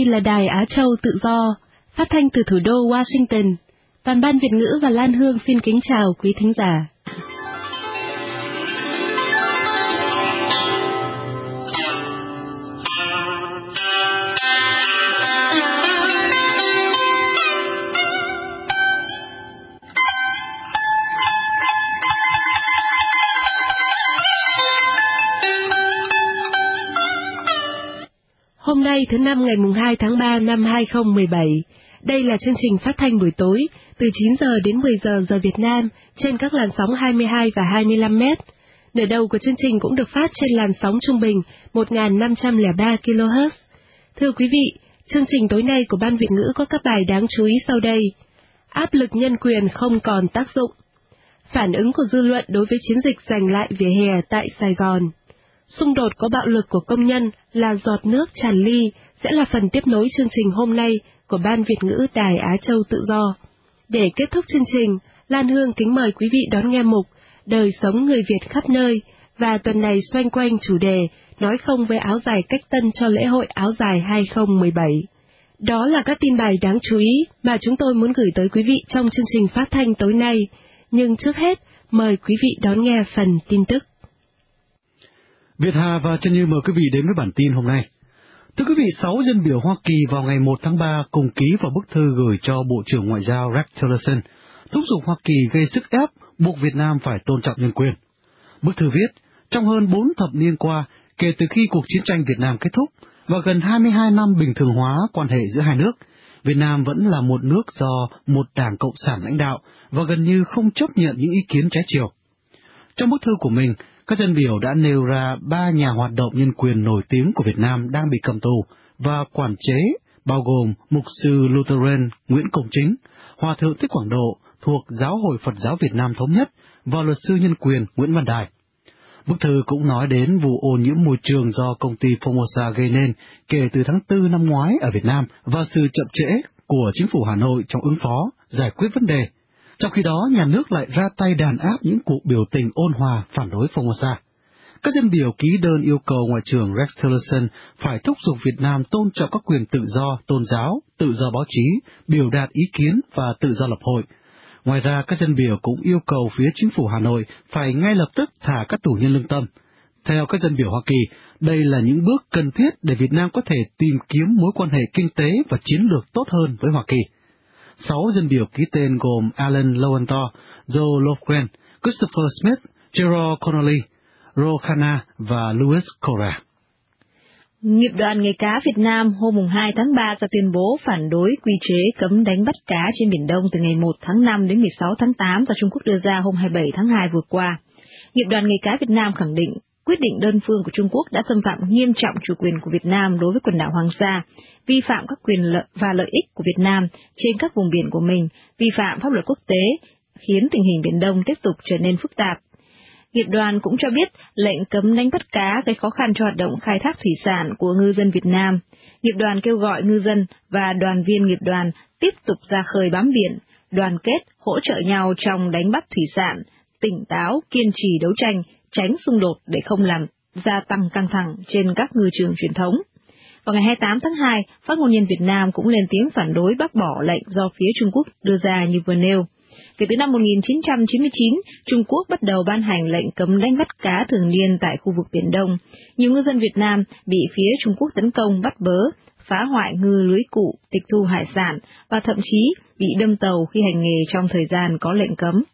Đây là Đài Á Châu Tự Do, phát thanh từ thủ đô Washington. Toàn ban Việt ngữ và Lan Hương xin kính chào quý thính giả. Hôm nay thứ Năm ngày 2 tháng 3 năm 2017, đây là chương trình phát thanh buổi tối từ 9 giờ đến 10 giờ giờ Việt Nam trên các làn sóng 22 và 25 mét. Nửa đầu của chương trình cũng được phát trên làn sóng trung bình 1.503 kHz. Thưa quý vị, chương trình tối nay của Ban Việt ngữ có các bài đáng chú ý sau đây. Áp lực nhân quyền không còn tác dụng. Phản ứng của dư luận đối với chiến dịch giành lại vỉa hè tại Sài Gòn. Xung đột có bạo lực của công nhân là giọt nước tràn ly sẽ là phần tiếp nối chương trình hôm nay của Ban Việt ngữ Đài Á Châu Tự Do. Để kết thúc chương trình, Lan Hương kính mời quý vị đón nghe mục Đời sống người Việt khắp nơi, và tuần này xoay quanh chủ đề nói không với áo dài cách tân cho lễ hội áo dài 2017. Đó là các tin bài đáng chú ý mà chúng tôi muốn gửi tới quý vị trong chương trình phát thanh tối nay. Nhưng trước hết, mời quý vị đón nghe phần tin tức. Việt Hà và Trân Như mời quý vị đến với bản tin hôm nay. Thưa quý vị, 6 dân biểu Hoa Kỳ vào ngày 1 tháng 3 cùng ký vào bức thư gửi cho Bộ trưởng Ngoại giao Rex Tillerson, thúc giục Hoa Kỳ gây sức ép buộc Việt Nam phải tôn trọng nhân quyền. Bức thư viết, trong hơn 4 thập niên qua, kể từ khi cuộc chiến tranh Việt Nam kết thúc và gần 22 năm bình thường hóa quan hệ giữa hai nước, Việt Nam vẫn là một nước do một đảng Cộng sản lãnh đạo và gần như không chấp nhận những ý kiến trái chiều. Trong bức thư của mình, các dân biểu đã nêu ra 3 nhà hoạt động nhân quyền nổi tiếng của Việt Nam đang bị cầm tù và quản chế, bao gồm Mục sư Lutheran Nguyễn Công Chính, Hòa thượng Thích Quảng Độ thuộc Giáo hội Phật giáo Việt Nam Thống nhất và luật sư nhân quyền Nguyễn Văn Đài. Bức thư cũng nói đến vụ ô nhiễm môi trường do công ty Formosa gây nên kể từ tháng 4 năm ngoái ở Việt Nam và sự chậm trễ của chính phủ Hà Nội trong ứng phó, giải quyết vấn đề. Trong khi đó, nhà nước lại ra tay đàn áp những cuộc biểu tình ôn hòa phản đối Formosa. Các dân biểu ký đơn yêu cầu Ngoại trưởng Rex Tillerson phải thúc giục Việt Nam tôn trọng các quyền tự do tôn giáo, tự do báo chí, biểu đạt ý kiến và tự do lập hội. Ngoài ra, các dân biểu cũng yêu cầu phía chính phủ Hà Nội phải ngay lập tức thả các tù nhân lương tâm. Theo các dân biểu Hoa Kỳ, đây là những bước cần thiết để Việt Nam có thể tìm kiếm mối quan hệ kinh tế và chiến lược tốt hơn với Hoa Kỳ. 6 dân biểu ký tên gồm Alan Lowenthal, Joe Lofgren, Christopher Smith, Gerald Connolly, Ro Khanna và Louis Cora. Nghiệp đoàn nghề cá Việt Nam hôm 2 tháng 3 ra tuyên bố phản đối quy chế cấm đánh bắt cá trên Biển Đông từ ngày 1 tháng 5 đến 16 tháng 8 do Trung Quốc đưa ra hôm 27 tháng 2 vừa qua. Nghiệp đoàn nghề cá Việt Nam khẳng định quyết định đơn phương của Trung Quốc đã xâm phạm nghiêm trọng chủ quyền của Việt Nam đối với quần đảo Hoàng Sa, vi phạm các quyền lợi và lợi ích của Việt Nam trên các vùng biển của mình, vi phạm pháp luật quốc tế, khiến tình hình Biển Đông tiếp tục trở nên phức tạp. Nghiệp đoàn cũng cho biết lệnh cấm đánh bắt cá gây khó khăn cho hoạt động khai thác thủy sản của ngư dân Việt Nam. Nghiệp đoàn kêu gọi ngư dân và đoàn viên nghiệp đoàn tiếp tục ra khơi bám biển, đoàn kết, hỗ trợ nhau trong đánh bắt thủy sản, tỉnh táo, kiên trì đấu tranh, tránh xung đột để không làm gia tăng căng thẳng trên các ngư trường truyền thống. Vào ngày 28 tháng 2, phát ngôn nhân Việt Nam cũng lên tiếng phản đối bác bỏ lệnh do phía Trung Quốc đưa ra như vừa nêu. Kể từ năm 1999, Trung Quốc bắt đầu ban hành lệnh cấm đánh bắt cá thường niên tại khu vực Biển Đông. Nhiều ngư dân Việt Nam bị phía Trung Quốc tấn công bắt bớ, phá hoại ngư lưới cụ, tịch thu hải sản và thậm chí bị đâm tàu khi hành nghề trong thời gian có lệnh cấm.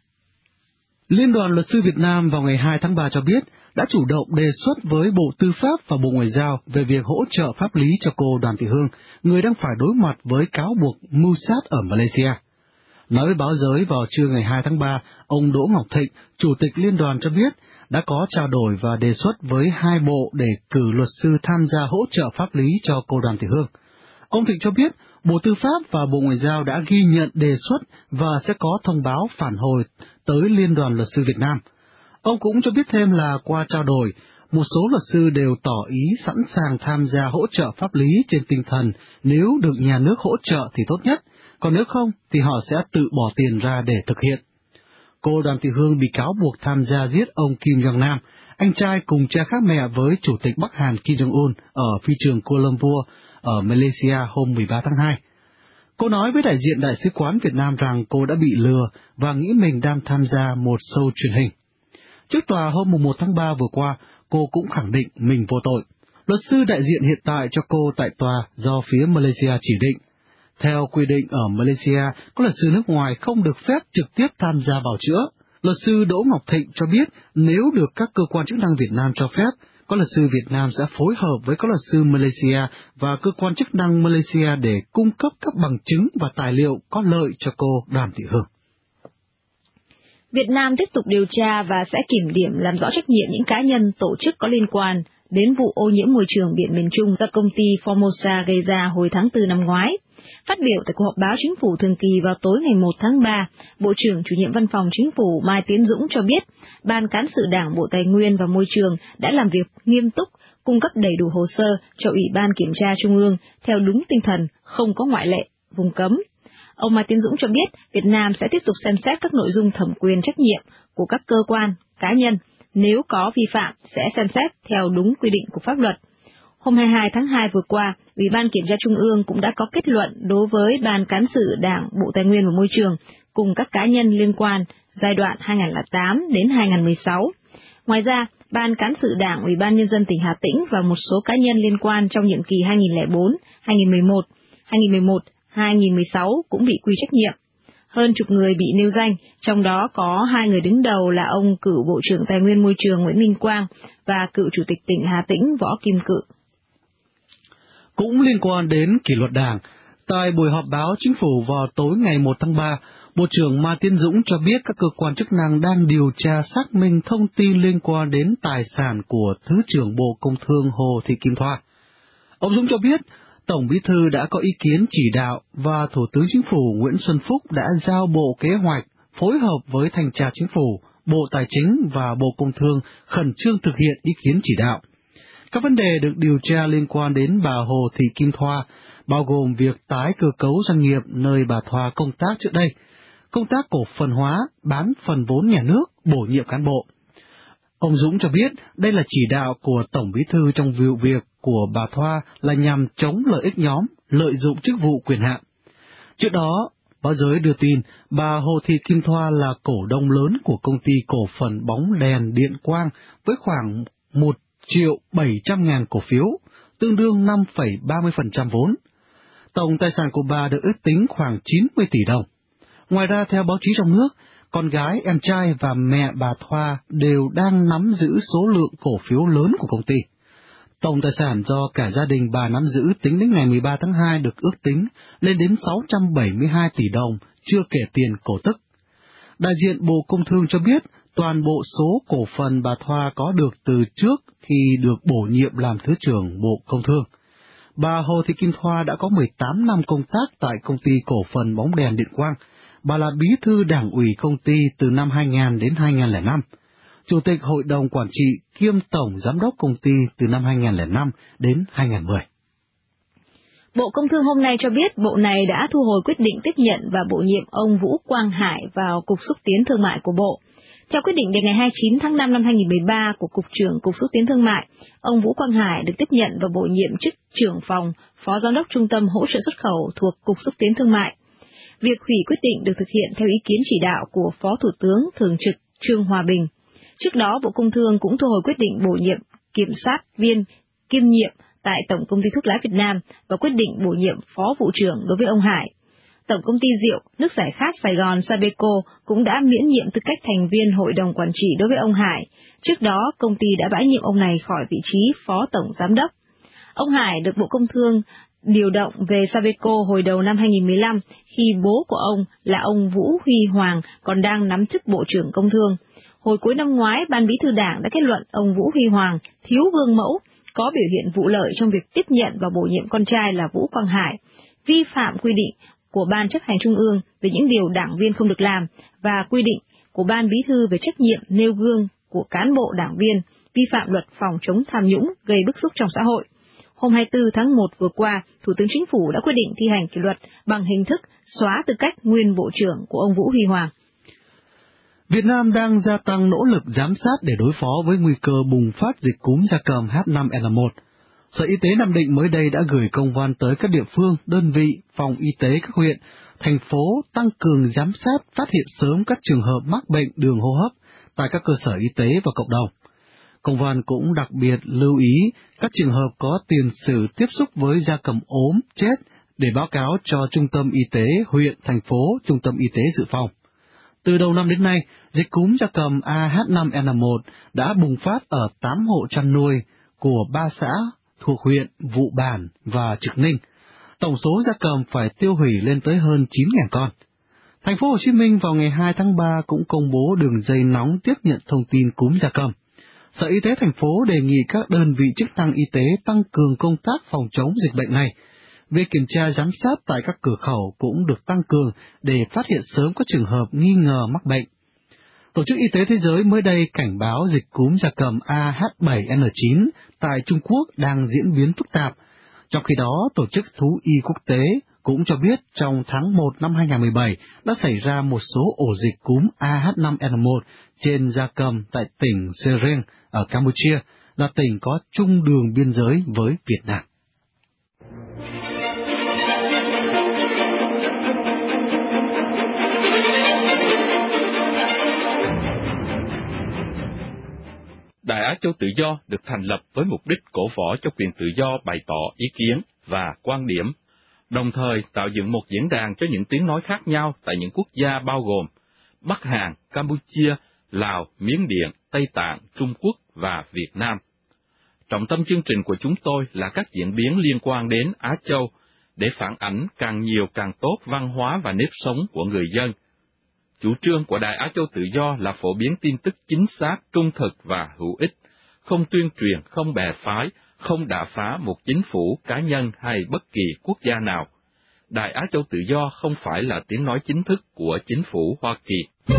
Liên đoàn Luật sư Việt Nam vào ngày 2 tháng 3 cho biết đã chủ động đề xuất với Bộ Tư pháp và Bộ Ngoại giao về việc hỗ trợ pháp lý cho cô Đoàn Thị Hương, người đang phải đối mặt với cáo buộc mưu sát ở Malaysia. Nói với báo giới vào trưa ngày 2 tháng 3, ông Đỗ Ngọc Thịnh, Chủ tịch Liên đoàn cho biết đã có trao đổi và đề xuất với hai bộ để cử luật sư tham gia hỗ trợ pháp lý cho cô Đoàn Thị Hương. Ông Thịnh cho biết Bộ Tư pháp và Bộ Ngoại giao đã ghi nhận đề xuất và sẽ có thông báo phản hồi tới Liên đoàn Luật sư Việt Nam. Ông cũng cho biết thêm là qua trao đổi, một số luật sư đều tỏ ý sẵn sàng tham gia hỗ trợ pháp lý trên tinh thần nếu được nhà nước hỗ trợ thì tốt nhất, còn nếu không thì họ sẽ tự bỏ tiền ra để thực hiện. Cô Đoàn Thị Hương bị cáo buộc tham gia giết ông Kim Jong Nam, anh trai cùng cha khác mẹ với Chủ tịch Bắc Hàn Kim Jong Un ở phi trường Kuala Lumpur ở Malaysia hôm 13 tháng 2. Cô nói với đại diện Đại sứ quán Việt Nam rằng cô đã bị lừa và nghĩ mình đang tham gia một show truyền hình. Trước tòa hôm 1 tháng 3 vừa qua, cô cũng khẳng định mình vô tội. Luật sư đại diện hiện tại cho cô tại tòa do phía Malaysia chỉ định. Theo quy định ở Malaysia, có luật sư nước ngoài không được phép trực tiếp tham gia bào chữa. Luật sư Đỗ Ngọc Thịnh cho biết nếu được các cơ quan chức năng Việt Nam cho phép, các luật sư Việt Nam sẽ phối hợp với các luật sư Malaysia và cơ quan chức năng Malaysia để cung cấp các bằng chứng và tài liệu có lợi cho cô Đoàn Thị Hương. Việt Nam tiếp tục điều tra và sẽ kiểm điểm làm rõ trách nhiệm những cá nhân, tổ chức có liên quan đến vụ ô nhiễm môi trường biển miền Trung do công ty Formosa gây ra hồi tháng 4 năm ngoái. Phát biểu tại cuộc họp báo chính phủ thường kỳ vào tối ngày 1 tháng 3, Bộ trưởng chủ nhiệm Văn phòng Chính phủ Mai Tiến Dũng cho biết, Ban Cán sự Đảng Bộ Tài nguyên và Môi trường đã làm việc nghiêm túc, cung cấp đầy đủ hồ sơ cho Ủy ban Kiểm tra Trung ương theo đúng tinh thần, không có ngoại lệ, vùng cấm. Ông Mai Tiến Dũng cho biết Việt Nam sẽ tiếp tục xem xét các nội dung thẩm quyền trách nhiệm của các cơ quan, cá nhân, nếu có vi phạm sẽ xem xét theo đúng quy định của pháp luật. Hôm 22 tháng 2 vừa qua, Ủy ban Kiểm tra Trung ương cũng đã có kết luận đối với Ban Cán sự Đảng Bộ Tài nguyên và Môi trường cùng các cá nhân liên quan giai đoạn 2008 đến 2016. Ngoài ra, Ban Cán sự Đảng Ủy ban Nhân dân tỉnh Hà Tĩnh và một số cá nhân liên quan trong nhiệm kỳ 2004, 2011, 2011, 2016 cũng bị quy trách nhiệm. Hơn chục người bị nêu danh, trong đó có 2 người đứng đầu là ông cựu Bộ trưởng Tài nguyên Môi trường Nguyễn Minh Quang và cựu Chủ tịch tỉnh Hà Tĩnh Võ Kim Cự. Cũng liên quan đến kỷ luật đảng, tại buổi họp báo chính phủ vào tối ngày 1 tháng 3, Bộ trưởng Mai Tiến Dũng cho biết các cơ quan chức năng đang điều tra xác minh thông tin liên quan đến tài sản của Thứ trưởng Bộ Công Thương Hồ Thị Kim Thoa. Ông Dũng cho biết, Tổng Bí thư đã có ý kiến chỉ đạo và Thủ tướng Chính phủ Nguyễn Xuân Phúc đã giao Bộ Kế hoạch phối hợp với Thanh tra Chính phủ, Bộ Tài chính và Bộ Công Thương khẩn trương thực hiện ý kiến chỉ đạo. Các vấn đề được điều tra liên quan đến bà Hồ Thị Kim Thoa, bao gồm việc tái cơ cấu doanh nghiệp nơi bà Thoa công tác trước đây, công tác cổ phần hóa, bán phần vốn nhà nước, bổ nhiệm cán bộ. Ông Dũng cho biết đây là chỉ đạo của Tổng Bí thư trong vụ việc của bà Thoa là nhằm chống lợi ích nhóm, lợi dụng chức vụ quyền hạn. Trước đó, báo giới đưa tin bà Hồ Thị Kim Thoa là cổ đông lớn của công ty cổ phần bóng đèn Điện Quang với khoảng 1.700.000 cổ phiếu, tương đương 5,30% vốn. Tổng tài sản của bà được ước tính khoảng 90 tỷ đồng. Ngoài ra, theo báo chí trong nước, con gái, em trai và mẹ bà Thoa đều đang nắm giữ số lượng cổ phiếu lớn của công ty. Tổng tài sản do cả gia đình bà nắm giữ tính đến ngày 13 tháng 2 được ước tính lên đến 672 tỷ đồng, chưa kể tiền cổ tức. Đại diện Bộ Công Thương cho biết toàn bộ số cổ phần bà Thoa có được từ trước khi được bổ nhiệm làm Thứ trưởng Bộ Công Thương. Bà Hồ Thị Kim Thoa đã có 18 năm công tác tại công ty cổ phần bóng đèn Điện Quang. Bà là bí thư đảng ủy công ty từ năm 2000 đến 2005, chủ tịch hội đồng quản trị kiêm tổng giám đốc công ty từ năm 2005 đến 2010. Bộ Công Thương hôm nay cho biết Bộ này đã thu hồi quyết định tiếp nhận và bổ nhiệm ông Vũ Quang Hải vào Cục Xúc tiến Thương mại của Bộ. Theo quyết định đề ngày 29 tháng 5 năm 2013 của Cục trưởng Cục Xúc tiến Thương mại, ông Vũ Quang Hải được tiếp nhận và bổ nhiệm chức trưởng phòng, phó giám đốc Trung tâm Hỗ trợ Xuất khẩu thuộc Cục Xúc tiến Thương mại. Việc hủy quyết định được thực hiện theo ý kiến chỉ đạo của Phó Thủ tướng Thường trực Trương Hòa Bình. Trước đó, Bộ Công Thương cũng thu hồi quyết định bổ nhiệm kiểm sát viên kiêm nhiệm tại Tổng Công ty Thuốc lá Việt Nam và quyết định bổ nhiệm Phó Vụ trưởng đối với ông Hải. Tổng Công ty Rượu, Nước giải khát Sài Gòn Sabeco cũng đã miễn nhiệm tư cách thành viên Hội đồng Quản trị đối với ông Hải. Trước đó, công ty đã bãi nhiệm ông này khỏi vị trí Phó Tổng Giám đốc. Ông Hải được Bộ Công Thương điều động về Sabeco hồi đầu năm 2015 khi bố của ông là ông Vũ Huy Hoàng còn đang nắm chức Bộ trưởng Công Thương. Hồi cuối năm ngoái, Ban Bí thư Đảng đã kết luận ông Vũ Huy Hoàng thiếu gương mẫu, có biểu hiện vụ lợi trong việc tiếp nhận và bổ nhiệm con trai là Vũ Quang Hải, vi phạm quy định của Ban Chấp hành Trung ương về những điều đảng viên không được làm và quy định của Ban Bí thư về trách nhiệm nêu gương của cán bộ đảng viên, vi phạm luật phòng chống tham nhũng gây bức xúc trong xã hội. Hôm 24 tháng 1 vừa qua, Thủ tướng Chính phủ đã quyết định thi hành kỷ luật bằng hình thức xóa tư cách nguyên Bộ trưởng của ông Vũ Huy Hoàng. Việt Nam đang gia tăng nỗ lực giám sát để đối phó với nguy cơ bùng phát dịch cúm gia cầm H5N1. Sở Y tế Nam Định mới đây đã gửi công văn tới các địa phương, đơn vị, phòng y tế các huyện, thành phố tăng cường giám sát, phát hiện sớm các trường hợp mắc bệnh đường hô hấp tại các cơ sở y tế và cộng đồng. Công văn cũng đặc biệt lưu ý các trường hợp có tiền sử tiếp xúc với gia cầm ốm, chết để báo cáo cho Trung tâm Y tế huyện, thành phố, Trung tâm Y tế dự phòng. Từ đầu năm đến nay, dịch cúm gia cầm AH5N1 đã bùng phát ở 8 hộ chăn nuôi của 3 xã thuộc huyện Vụ Bản và Trực Ninh. Tổng số gia cầm phải tiêu hủy lên tới hơn 9.000 con. Thành phố Hồ Chí Minh vào ngày 2 tháng 3 cũng công bố đường dây nóng tiếp nhận thông tin cúm gia cầm. Sở Y tế thành phố đề nghị các đơn vị chức năng y tế tăng cường công tác phòng chống dịch bệnh này. Việc kiểm tra giám sát tại các cửa khẩu cũng được tăng cường để phát hiện sớm các trường hợp nghi ngờ mắc bệnh. Tổ chức Y tế Thế giới mới đây cảnh báo dịch cúm gia cầm AH7N9 tại Trung Quốc đang diễn biến phức tạp. Trong khi đó, Tổ chức Thú y Quốc tế cũng cho biết trong tháng 1 năm 2017 đã xảy ra một số ổ dịch cúm AH5N1 trên gia cầm tại tỉnh Sereng ở Campuchia, là tỉnh có chung đường biên giới với Việt Nam. Đài Á Châu Tự Do được thành lập với mục đích cổ võ cho quyền tự do bày tỏ ý kiến và quan điểm, đồng thời tạo dựng một diễn đàn cho những tiếng nói khác nhau tại những quốc gia bao gồm Bắc Hàn, Campuchia, Lào, Miến Điện, Tây Tạng, Trung Quốc và Việt Nam. Trọng tâm chương trình của chúng tôi là các diễn biến liên quan đến Á Châu, để phản ảnh càng nhiều càng tốt văn hóa và nếp sống của người dân. Chủ trương của Đài Á Châu Tự Do là phổ biến tin tức chính xác, trung thực và hữu ích, không tuyên truyền, không bè phái, không đả phá một chính phủ, cá nhân hay bất kỳ quốc gia nào. Đài Á Châu Tự Do không phải là tiếng nói chính thức của chính phủ Hoa Kỳ.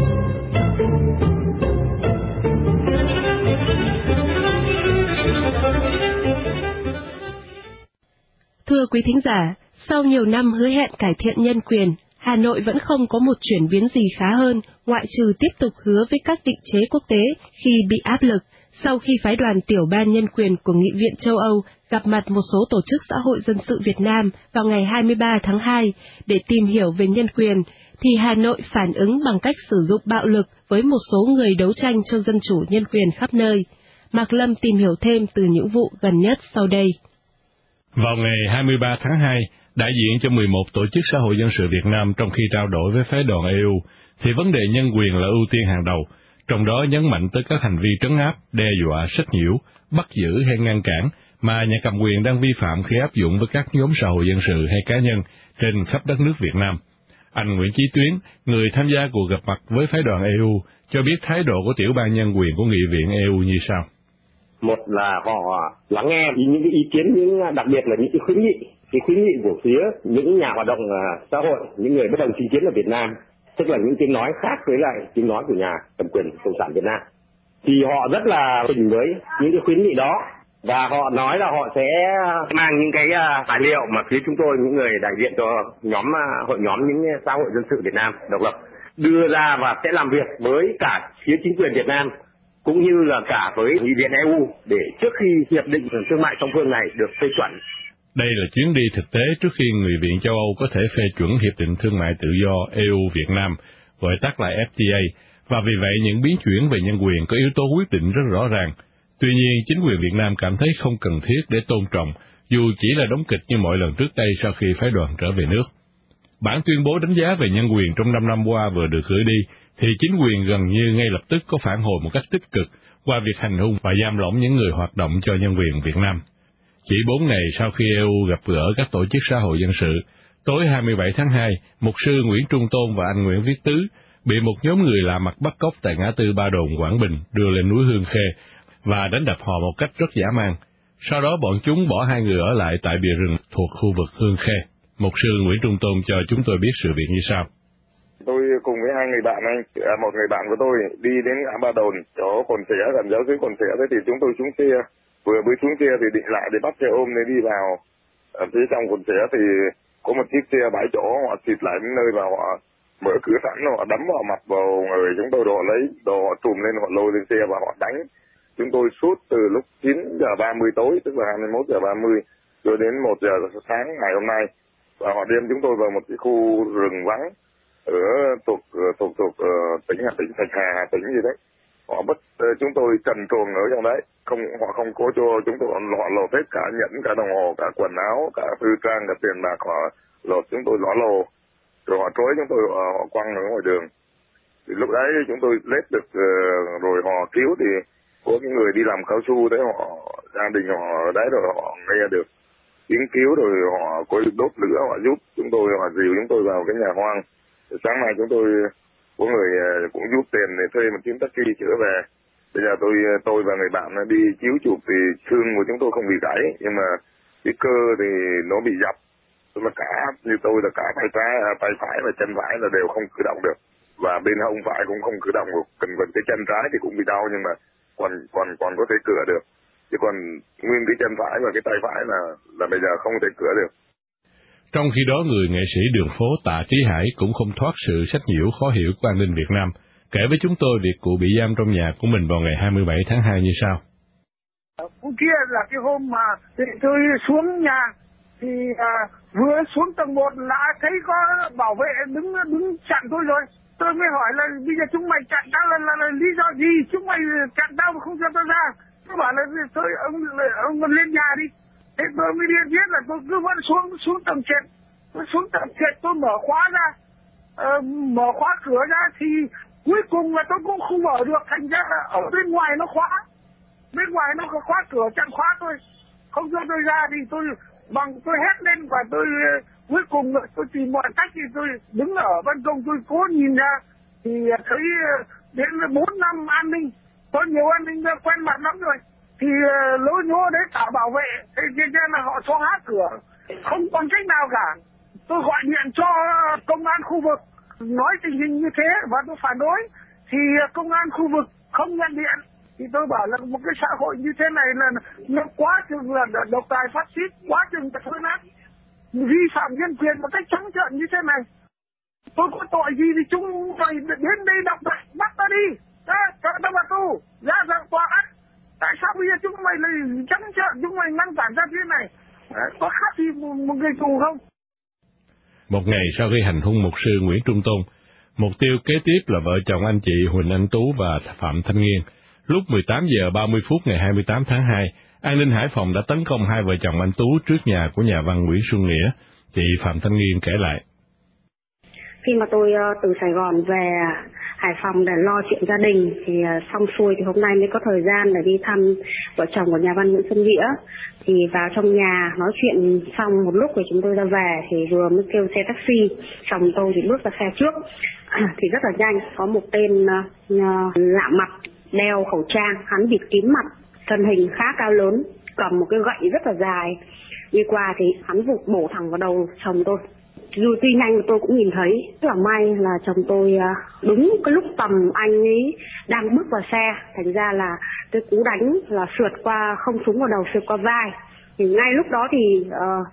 Thưa quý thính giả, sau nhiều năm hứa hẹn cải thiện nhân quyền, Hà Nội vẫn không có một chuyển biến gì khá hơn, ngoại trừ tiếp tục hứa với các định chế quốc tế khi bị áp lực, sau khi phái đoàn tiểu ban nhân quyền của Nghị viện châu Âu gặp mặt một số tổ chức xã hội dân sự Việt Nam vào ngày 23 tháng 2 để tìm hiểu về nhân quyền, thì Hà Nội phản ứng bằng cách sử dụng bạo lực với một số người đấu tranh cho dân chủ nhân quyền khắp nơi. Mạc Lâm tìm hiểu thêm từ những vụ gần nhất sau đây. Vào ngày 23 tháng 2, đại diện cho 11 tổ chức xã hội dân sự Việt Nam trong khi trao đổi với phái đoàn EU, thì vấn đề nhân quyền là ưu tiên hàng đầu, trong đó nhấn mạnh tới các hành vi trấn áp, đe dọa, sách nhiễu, bắt giữ hay ngăn cản mà nhà cầm quyền đang vi phạm khi áp dụng với các nhóm xã hội dân sự hay cá nhân trên khắp đất nước Việt Nam. Anh Nguyễn Chí Tuyến, người tham gia cuộc gặp mặt với phái đoàn EU, cho biết thái độ của tiểu ban nhân quyền của Nghị viện EU như sau. Một là họ lắng nghe những cái ý kiến, đặc biệt là những cái khuyến nghị của phía những nhà hoạt động xã hội, những người bất đồng chính kiến ở Việt Nam, tức là những tiếng nói khác với lại tiếng nói của nhà cầm quyền Cộng sản Việt Nam. Thì họ rất là tình với những cái khuyến nghị đó, và họ nói là họ sẽ mang những cái tài liệu mà phía chúng tôi, những người đại diện cho hội nhóm những xã hội dân sự Việt Nam độc lập, đưa ra và sẽ làm việc với cả phía chính quyền Việt Nam cũng như là cả với Nghị viện EU để trước khi hiệp định thương mại song phương này được phê chuẩn. Đây là chuyến đi thực tế trước khi Nghị viện châu Âu có thể phê chuẩn hiệp định thương mại tự do EU Việt Nam, gọi tắt là FTA, và vì vậy những biến chuyển về nhân quyền có yếu tố quyết định rất rõ ràng. Tuy nhiên, chính quyền Việt Nam cảm thấy không cần thiết để tôn trọng, dù chỉ là đóng kịch như mọi lần trước đây sau khi phái đoàn trở về nước. Bản tuyên bố đánh giá về nhân quyền trong 5 năm qua vừa được gửi đi, thì chính quyền gần như ngay lập tức có phản hồi một cách tích cực qua việc hành hung và giam lỏng những người hoạt động cho nhân quyền Việt Nam. Chỉ 4 ngày sau khi EU gặp gỡ các tổ chức xã hội dân sự, tối 27 tháng 2, mục sư Nguyễn Trung Tôn và anh Nguyễn Viết Tứ bị một nhóm người lạ mặt bắt cóc tại ngã tư Ba Đồn, Quảng Bình, đưa lên núi Hương Khê và đánh đập họ một cách rất dã man. Sau đó bọn chúng bỏ hai người ở lại tại bìa rừng thuộc khu vực Hương Khê. Mục sư Nguyễn Trung Tôn cho chúng tôi biết sự việc như sau. Tôi cùng với hai người bạn một người bạn của tôi đi đến ngã Ba Đồn, chỗ Cồn Xẻ, gần giáo dưới Cồn Xẻ, thế thì chúng tôi xuống xe, vừa mới xuống xe thì định lại để bắt xe ôm để đi vào. Ở phía trong Cồn Xẻ thì có một chiếc xe bãi chỗ, họ xịt lại đến nơi và họ mở cửa sẵn, họ đấm vào mặt vào người chúng tôi, họ lấy đồ, họ trùm lên, họ lôi lên xe và họ đánh chúng tôi suốt từ lúc 9 giờ 30 tối, tức là 21 giờ 30, rồi đến 1 giờ sáng ngày hôm nay. Và họ đem chúng tôi vào một cái khu rừng vắng ở thuộc tỉnh Hà Tĩnh gì đấy. Họ bắt chúng tôi trần truồng ở trong đấy, họ không có cho chúng tôi, họ lột hết cả nhẫn, cả đồng hồ, cả quần áo, cả tư trang, cả tiền bạc, họ lột chúng tôi lõa lồ, rồi họ trói chúng tôi, họ quăng ở ngoài đường. Thì lúc đấy chúng tôi lết được, rồi họ cứu thì có những người đi làm cao su đấy, họ gia đình họ ở đấy rồi họ nghe được tiếng cứu, rồi họ có đốt lửa, họ giúp chúng tôi, họ dìu chúng tôi vào cái nhà hoang. Sáng nay chúng tôi có người cũng giúp tiền để thuê một chuyến taxi chữa về. Bây giờ tôi và người bạn đi chiếu chụp thì xương của chúng tôi không bị gãy, nhưng mà cái cơ thì nó bị dập. Tức là cả như tôi là cả tay phải và chân phải là đều không cử động được, và bên hông phải cũng không cử động được. Cần cái chân trái thì cũng bị đau, nhưng mà còn có thể cựa được. Chứ còn nguyên cái chân phải và cái tay phải là bây giờ không thể cựa được. Trong khi đó, người nghệ sĩ đường phố Tạ Trí Hải cũng không thoát sự sách nhiễu khó hiểu của an ninh Việt Nam, kể với chúng tôi việc cụ bị giam trong nhà của mình vào ngày 27 tháng 2 như sau. Hôm kia là cái hôm mà tôi xuống nhà, thì vừa xuống tầng 1 là thấy có bảo vệ đứng chặn tôi rồi. Tôi mới hỏi là bây giờ chúng mày chặn tao là lý do gì? Chúng mày chặn tao mà không cho tao ra. Tôi bảo là thôi ông lên nhà đi. Thế tôi mới biết là tôi cứ vẫn xuống tầng trệt. Tôi xuống tầng trệt, tôi mở khóa ra, mở khóa cửa ra thì cuối cùng là tôi cũng không mở được, thành ra là ở bên ngoài nó khóa. Bên ngoài nó có khóa cửa, chặn khóa tôi, không cho tôi ra. thì tôi hét lên và tôi cuối cùng tôi tìm mọi cách, thì tôi đứng ở ban công, tôi cố nhìn ra thì thấy đến 4 năm an ninh, có nhiều an ninh quen mặt lắm rồi, thì lối nhố đấy cả bảo vệ, thế nên là họ cho hát cửa, không còn cách nào cả. Tôi gọi điện cho công an khu vực nói tình hình như thế và tôi phản đối, thì công an khu vực không nhận điện. Thì tôi bảo là một cái xã hội như thế này là nó quá chừng là độc tài phát xít, quá chừng là thối nát, vi phạm nhân quyền một cách trắng trợn như thế này. Tôi có tội gì thì chúng mày đến đây đọc lại, bắt ta đi, cho tao vào tù, ra tòa án. Tại sao bây giờ chúng mày lại trắng trợn, chúng mày ngăn cản ra thế này? Có khác gì một người tù không? Một ngày sau khi hành hung mục sư Nguyễn Trung Tôn, mục tiêu kế tiếp là vợ chồng anh chị Huỳnh Anh Tú và Phạm Thanh Nghiên. Lúc 18 giờ 30 phút ngày 28 tháng 2, an ninh Hải Phòng đã tấn công hai vợ chồng anh Tú trước nhà của nhà văn Nguyễn Xuân Nghĩa. Chị Phạm Thanh Nghiên kể lại. Khi mà tôi từ Sài Gòn về Hải Phòng để lo chuyện gia đình thì xong xuôi thì hôm nay mới có thời gian để đi thăm vợ chồng của nhà văn Nguyễn Xuân Nghĩa. Thì vào trong nhà nói chuyện xong một lúc rồi chúng tôi ra về thì vừa mới kêu xe taxi, chồng tôi thì bước ra xe trước. Thì rất là nhanh, có một tên lạ mặt, đeo khẩu trang, hắn bịt kín mặt, thân hình khá cao lớn, cầm một cái gậy rất là dài. Đi qua thì hắn vụt bổ thẳng vào đầu chồng tôi. Dù tuy nhanh tôi cũng nhìn thấy, rất là may là chồng tôi đúng cái lúc tầm anh ấy đang bước vào xe, thành ra là cái cú đánh là sượt qua, không trúng vào đầu, sượt qua vai. Thì ngay lúc đó thì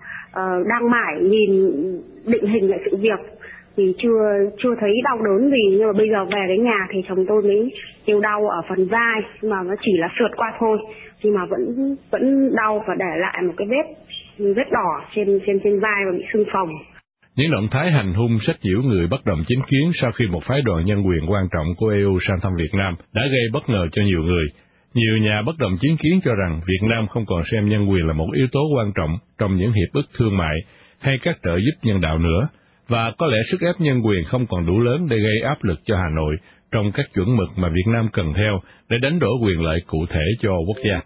đang mải nhìn định hình lại sự việc thì chưa thấy đau đớn gì, nhưng mà bây giờ về đến nhà thì chồng tôi mới kêu đau ở phần vai, mà nó chỉ là sượt qua thôi, nhưng mà vẫn đau và để lại một cái vết đỏ trên vai và bị sưng phồng. Những động thái hành hung sách nhiễu người bất đồng chính kiến sau khi một phái đoàn nhân quyền quan trọng của EU sang thăm Việt Nam đã gây bất ngờ cho nhiều người. Nhiều nhà bất đồng chính kiến cho rằng Việt Nam không còn xem nhân quyền là một yếu tố quan trọng trong những hiệp ước thương mại hay các trợ giúp nhân đạo nữa, và có lẽ sức ép nhân quyền không còn đủ lớn để gây áp lực cho Hà Nội trong các chuẩn mực mà Việt Nam cần theo để đánh đổ quyền lợi cụ thể cho quốc gia.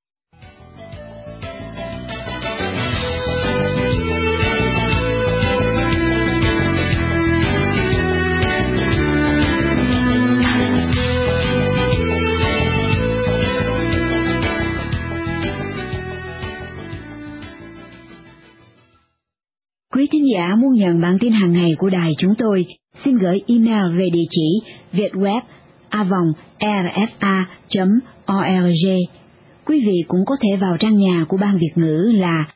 Quý thính giả muốn nhận bản tin hàng ngày của đài chúng tôi, xin gửi email về địa chỉ vietweb@rfa.org. Quý vị cũng có thể vào trang nhà của Ban Việt ngữ là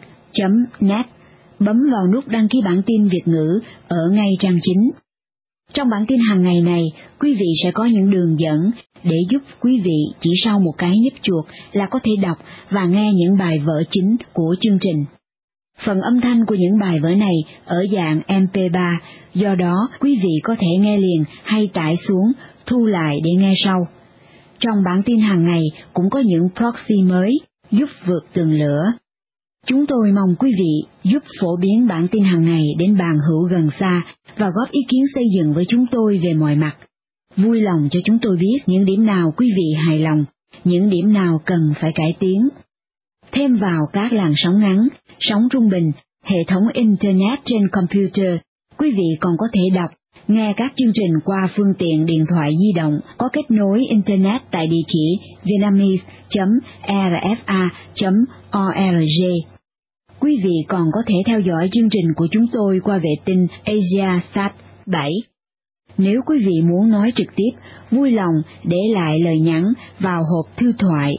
rfa.tiếng.việt.net, bấm vào nút đăng ký bản tin Việt ngữ ở ngay trang chính. Trong bản tin hàng ngày này, quý vị sẽ có những đường dẫn để giúp quý vị chỉ sau một cái nhấp chuột là có thể đọc và nghe những bài vở chính của chương trình. Phần âm thanh của những bài vở này ở dạng MP3, do đó quý vị có thể nghe liền hay tải xuống, thu lại để nghe sau. Trong bản tin hàng ngày cũng có những proxy mới giúp vượt tường lửa. Chúng tôi mong quý vị giúp phổ biến bản tin hàng ngày đến bạn hữu gần xa và góp ý kiến xây dựng với chúng tôi về mọi mặt. Vui lòng cho chúng tôi biết những điểm nào quý vị hài lòng, những điểm nào cần phải cải tiến. Thêm vào các làn sóng ngắn, sóng trung bình, hệ thống Internet trên computer, quý vị còn có thể đọc, nghe các chương trình qua phương tiện điện thoại di động có kết nối Internet tại địa chỉ vietnamese.rfa.org. Quý vị còn có thể theo dõi chương trình của chúng tôi qua vệ tinh AsiaSat 7. Nếu quý vị muốn nói trực tiếp, vui lòng để lại lời nhắn vào hộp thư thoại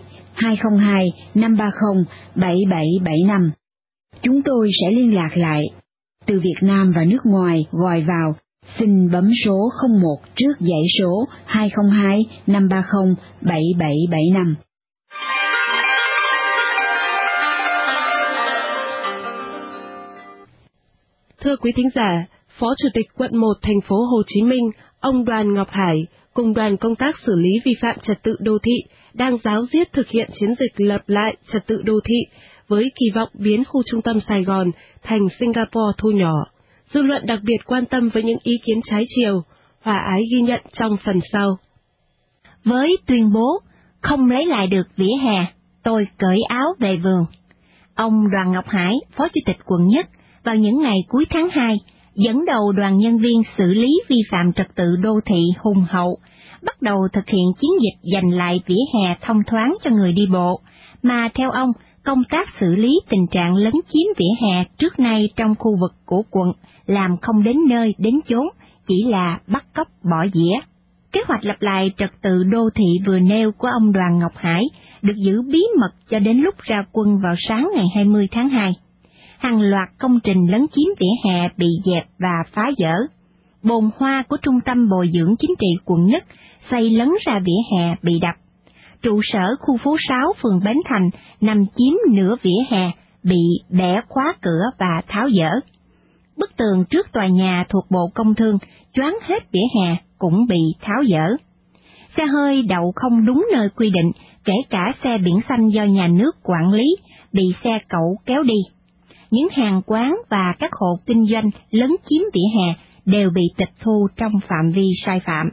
202-530-7775. Chúng tôi sẽ liên lạc lại. Từ Việt Nam và nước ngoài gọi vào, xin bấm số 01 trước dãy số 202-530-7775. Thưa quý thính giả, Phó Chủ tịch Quận 1 thành phố Hồ Chí Minh, ông Đoàn Ngọc Hải, cùng đoàn công tác xử lý vi phạm trật tự đô thị đang ráo riết thực hiện chiến dịch lập lại trật tự đô thị với kỳ vọng biến khu trung tâm Sài Gòn thành Singapore thu nhỏ. Dư luận đặc biệt quan tâm với những ý kiến trái chiều, Hòa Ái ghi nhận trong phần sau. Với tuyên bố không lấy lại được vỉa hè, tôi cởi áo về vườn, ông Đoàn Ngọc Hải, Phó Chủ tịch quận Nhất, vào những ngày cuối tháng 2, dẫn đầu đoàn nhân viên xử lý vi phạm trật tự đô thị hùng hậu, bắt đầu thực hiện chiến dịch giành lại vỉa hè thông thoáng cho người đi bộ, mà theo ông, công tác xử lý tình trạng lấn chiếm vỉa hè trước nay trong khu vực của quận làm không đến nơi đến chốn, chỉ là bắt cóc bỏ dĩa. Kế hoạch lập lại trật tự đô thị vừa nêu của ông Đoàn Ngọc Hải được giữ bí mật cho đến lúc ra quân vào sáng ngày 20 tháng 2. Hàng loạt công trình lấn chiếm vỉa hè bị dẹp và phá dỡ. Bồn hoa của Trung tâm Bồi dưỡng Chính trị quận Nhất xây lấn ra vỉa hè bị đập. Trụ sở khu phố 6 phường Bến Thành nằm chiếm nửa vỉa hè bị bẻ khóa cửa và tháo dỡ. Bức tường trước tòa nhà thuộc Bộ Công Thương choán hết vỉa hè cũng bị tháo dỡ. Xe hơi đậu không đúng nơi quy định, kể cả xe biển xanh do nhà nước quản lý, bị xe cẩu kéo đi. Những hàng quán và các hộ kinh doanh lấn chiếm vỉa hè đều bị tịch thu trong phạm vi sai phạm.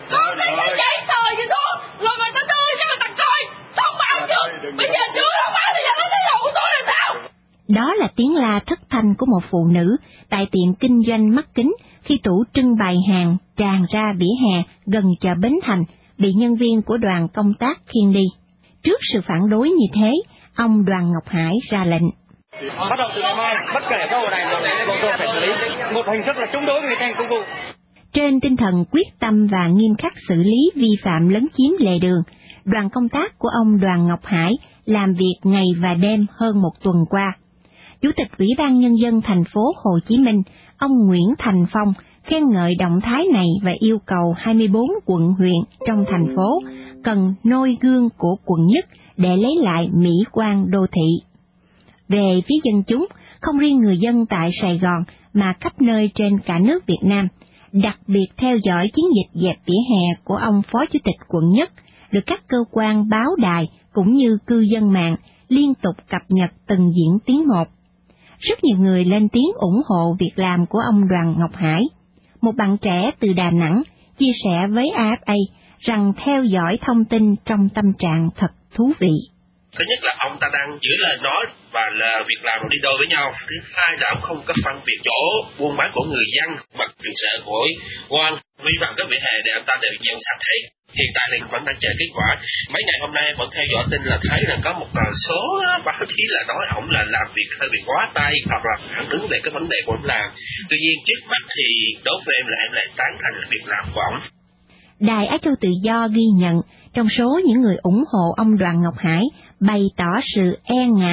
Đó là tiếng la thất thanh của một phụ nữ tại tiệm kinh doanh mắt kính khi tủ trưng bày hàng tràn ra vỉa hè gần chợ Bến Thành bị nhân viên của đoàn công tác khiêng đi. Trước sự phản đối như thế, ông Đoàn Ngọc Hải ra lệnh. Bắt đầu từ ngày mai, bất kể các hộ này bọn tôi phải xử lý một hình thức là chống đối người thi hành công vụ. Trên tinh thần quyết tâm và nghiêm khắc xử lý vi phạm lấn chiếm lề đường, đoàn công tác của ông Đoàn Ngọc Hải làm việc ngày và đêm hơn một tuần qua. Chủ tịch Ủy ban Nhân dân thành phố Hồ Chí Minh, ông Nguyễn Thành Phong, khen ngợi động thái này và yêu cầu 24 quận huyện trong thành phố cần noi gương của quận Nhất để lấy lại mỹ quan đô thị. Về phía dân chúng, không riêng người dân tại Sài Gòn mà khắp nơi trên cả nước Việt Nam, đặc biệt theo dõi chiến dịch dẹp vỉa hè của ông Phó Chủ tịch quận Nhất, được các cơ quan báo đài cũng như cư dân mạng liên tục cập nhật từng diễn tiến một. Rất nhiều người lên tiếng ủng hộ việc làm của ông Đoàn Ngọc Hải. Một bạn trẻ từ Đà Nẵng chia sẻ với AFA rằng theo dõi thông tin trong tâm trạng thật thú vị. Thứ nhất là ông ta đang giữ lời nói và là việc làm đi đôi với nhau. Thứ hai là ông không có phân biệt chỗ buôn bán của người dân và trụ sở của quan vi phạm các vỉa hè để ông ta đều nhận sạch hết. Hiện tại thì vẫn đang chờ kết quả. Mấy ngày hôm nay vẫn theo dõi tin là thấy là có một số báo chí là nói ông là làm việc hơi bị quá tay hoặc là phản ứng về cái vấn đề của ông làm. Tuy nhiên trước mắt thì đối với em lại tán thành việc làm của ông. Đài Á Châu Tự Do ghi nhận trong số những người ủng hộ ông Đoàn Ngọc Hải bày tỏ sự e ngại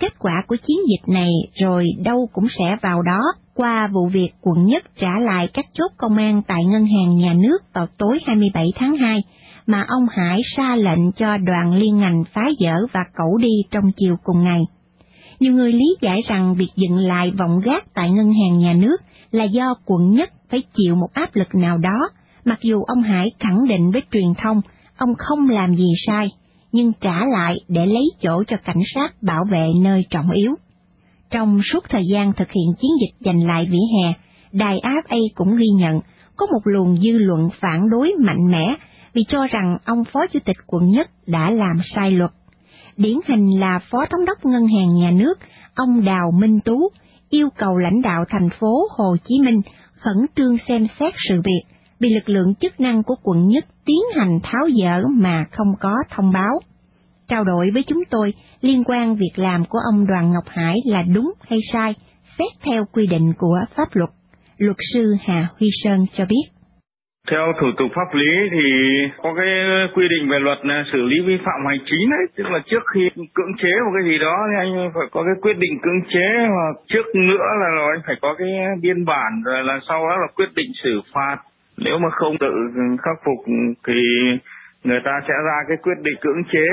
kết quả của chiến dịch này rồi đâu cũng sẽ vào đó qua vụ việc quận Nhất trả lại các chốt công an tại Ngân hàng Nhà nước vào tối 27 tháng 2, mà ông Hải ra lệnh cho đoàn liên ngành phá dỡ và cẩu đi trong chiều cùng ngày. Nhiều người lý giải rằng việc dựng lại vọng gác tại Ngân hàng Nhà nước là do quận Nhất phải chịu một áp lực nào đó, mặc dù ông Hải khẳng định với truyền thông ông không làm gì sai, nhưng trả lại để lấy chỗ cho cảnh sát bảo vệ nơi trọng yếu. Trong suốt thời gian thực hiện chiến dịch giành lại vỉa hè, đài AFA cũng ghi nhận có một luồng dư luận phản đối mạnh mẽ vì cho rằng ông Phó Chủ tịch quận Nhất đã làm sai luật. Điển hình là Phó Thống đốc Ngân hàng Nhà nước, ông Đào Minh Tú, yêu cầu lãnh đạo thành phố Hồ Chí Minh khẩn trương xem xét sự việc vì lực lượng chức năng của quận Nhất tiến hành tháo dỡ mà không có thông báo. Trao đổi với chúng tôi liên quan việc làm của ông Đoàn Ngọc Hải là đúng hay sai, xét theo quy định của pháp luật. Luật sư Hà Huy Sơn cho biết. Theo thủ tục pháp lý thì có cái quy định về luật là xử lý vi phạm hành chính đấy, tức là trước khi cưỡng chế một cái gì đó thì anh phải có cái quyết định cưỡng chế, hoặc trước nữa là anh phải có cái biên bản, rồi là sau đó là quyết định xử phạt. Nếu mà không tự khắc phục thì người ta sẽ ra cái quyết định cưỡng chế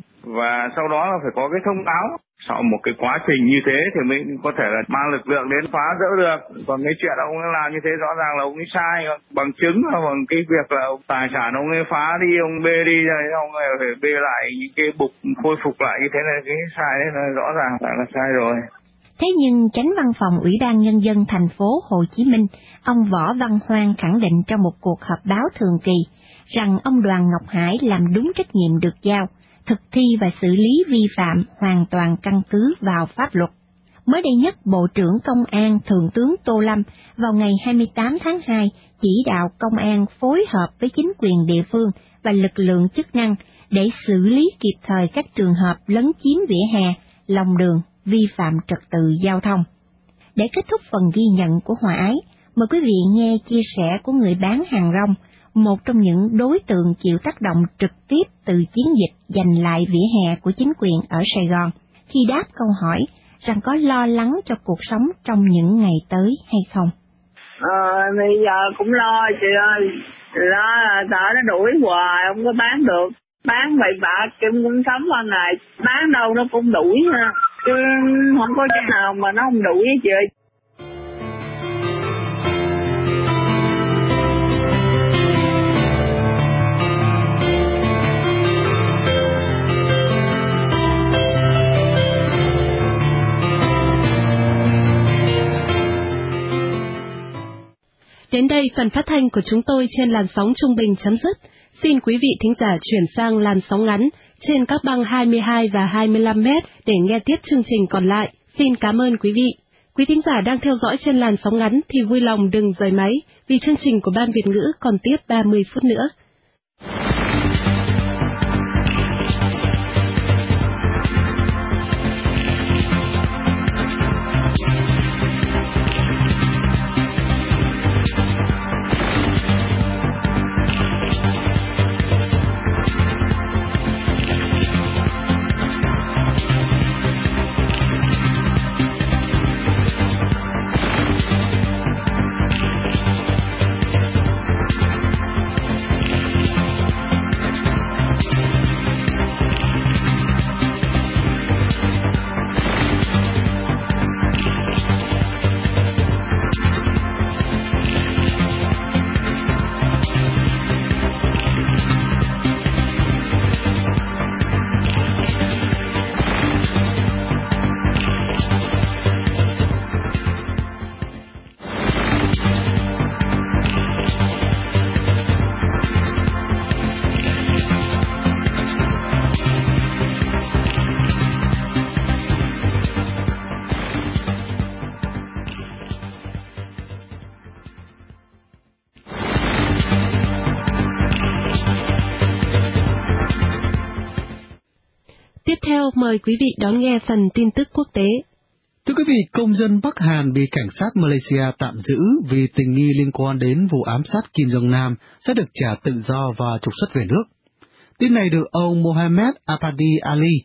và sau đó là phải có cái thông báo. Sau một cái quá trình như thế thì mới có thể là mang lực lượng đến phá rỡ được. Còn cái chuyện ông ấy làm như thế rõ ràng là ông ấy sai, bằng chứng là bằng cái việc là tài sản ông ấy phá đi, ông bê đi rồi ông ấy phải bê lại những cái bục khôi phục lại, như thế này cái sai đấy là rõ ràng là sai rồi. Thế nhưng Chánh Văn phòng Ủy ban Nhân dân thành phố Hồ Chí Minh, ông Võ Văn Hoan khẳng định trong một cuộc họp báo thường kỳ rằng ông Đoàn Ngọc Hải làm đúng trách nhiệm được giao, thực thi và xử lý vi phạm hoàn toàn căn cứ vào pháp luật. Mới đây nhất, Bộ trưởng Công an Thượng tướng Tô Lâm vào ngày 28 tháng 2 chỉ đạo công an phối hợp với chính quyền địa phương và lực lượng chức năng để xử lý kịp thời các trường hợp lấn chiếm vỉa hè, lòng đường, vi phạm trật tự giao thông. Để kết thúc phần ghi nhận của Hòa Ái, mời quý vị nghe chia sẻ của người bán hàng rong, một trong những đối tượng chịu tác động trực tiếp từ chiến dịch giành lại vỉa hè của chính quyền ở Sài Gòn, khi đáp câu hỏi rằng có lo lắng cho cuộc sống trong những ngày tới hay không. Bây giờ cũng lo chị ơi, lo sợ nó đuổi hoài không có bán được, bán bậy bạ chung cũng sống qua ngày, bán đâu nó cũng đuổi ha, chứ không có cái nào mà nó không đuổi chị ơi. Đến đây phần phát thanh của chúng tôi trên làn sóng trung bình chấm dứt. Xin quý vị thính giả chuyển sang làn sóng ngắn trên các băng 22 và 25 mét để nghe tiếp chương trình còn lại. Xin cảm ơn quý vị. Quý thính giả đang theo dõi trên làn sóng ngắn thì vui lòng đừng rời máy vì chương trình của Ban Việt ngữ còn tiếp 30 phút nữa. Tiếp theo mời quý vị đón nghe phần tin tức quốc tế. Thưa quý vị, công dân Bắc Hàn bị cảnh sát Malaysia tạm giữ vì tình nghi liên quan đến vụ ám sát Kim Jong Nam sẽ được trả tự do và trục xuất về nước. Tin này được ông Mohammed Apadi Ali,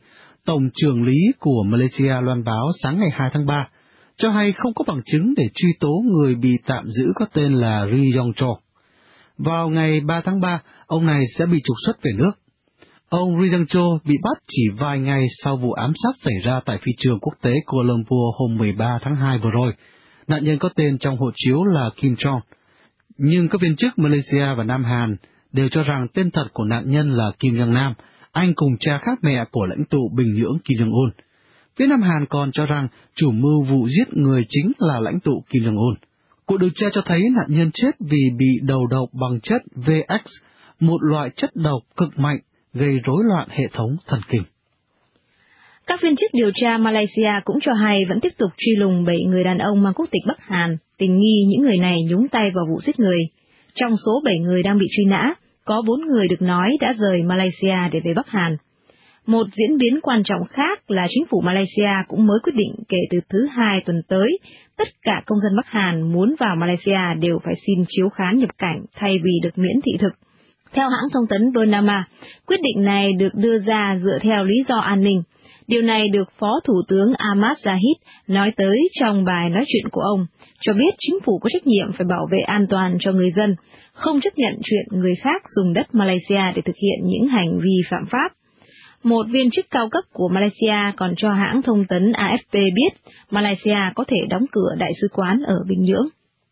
Tổng trưởng lý của Malaysia loan báo sáng ngày 2 tháng 3, cho hay không có bằng chứng để truy tố người bị tạm giữ có tên là Ri Yong Cho. Vào ngày 3 tháng 3, ông này sẽ bị trục xuất về nước. Ông Ri Yong Cho bị bắt chỉ vài ngày sau vụ ám sát xảy ra tại phi trường quốc tế Kuala Lumpur hôm 13 tháng 2 vừa rồi. Nạn nhân có tên trong hộ chiếu là Kim Jong. Nhưng các viên chức Malaysia và Nam Hàn đều cho rằng tên thật của nạn nhân là Kim Jong Nam, anh cùng cha khác mẹ của lãnh tụ Bình Nhưỡng Kim Jong Un. Phía Nam Hàn còn cho rằng chủ mưu vụ giết người chính là lãnh tụ Kim Jong Un. Cuộc điều tra cho thấy nạn nhân chết vì bị đầu độc bằng chất VX, một loại chất độc cực mạnh gây rối loạn hệ thống thần kinh. Các viên chức điều tra Malaysia cũng cho hay vẫn tiếp tục truy lùng 7 người đàn ông mang quốc tịch Bắc Hàn, tình nghi những người này nhúng tay vào vụ giết người. Trong số 7 người đang bị truy nã, có 4 người được nói đã rời Malaysia để về Bắc Hàn. Một diễn biến quan trọng khác là chính phủ Malaysia cũng mới quyết định kể từ thứ Hai tuần tới, tất cả công dân Bắc Hàn muốn vào Malaysia đều phải xin chiếu khán nhập cảnh thay vì được miễn thị thực. Theo hãng thông tấn Bernama, quyết định này được đưa ra dựa theo lý do an ninh. Điều này được Phó Thủ tướng Ahmad Zahid nói tới trong bài nói chuyện của ông, cho biết chính phủ có trách nhiệm phải bảo vệ an toàn cho người dân, không chấp nhận chuyện người khác dùng đất Malaysia để thực hiện những hành vi phạm pháp. Một viên chức cao cấp của Malaysia còn cho hãng thông tấn AFP biết Malaysia có thể đóng cửa đại sứ quán ở Bình Nhưỡng.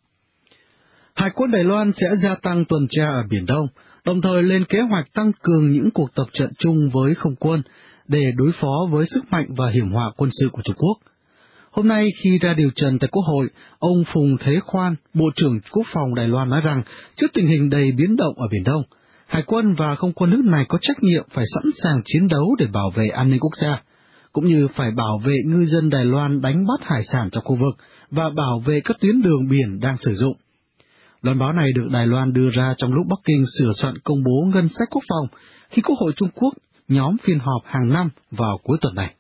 Hải quân Đài Loan sẽ gia tăng tuần tra ở Biển Đông, đồng thời lên kế hoạch tăng cường những cuộc tập trận chung với không quân để đối phó với sức mạnh và hiểm họa quân sự của Trung Quốc. Hôm nay khi ra điều trần tại Quốc hội, ông Phùng Thế Khoan, Bộ trưởng Quốc phòng Đài Loan nói rằng trước tình hình đầy biến động ở Biển Đông, Hải quân và không quân nước này có trách nhiệm phải sẵn sàng chiến đấu để bảo vệ an ninh quốc gia, cũng như phải bảo vệ ngư dân Đài Loan đánh bắt hải sản trong khu vực và bảo vệ các tuyến đường biển đang sử dụng. Loan báo này được Đài Loan đưa ra trong lúc Bắc Kinh sửa soạn công bố ngân sách quốc phòng khi Quốc hội Trung Quốc nhóm phiên họp hàng năm vào cuối tuần này.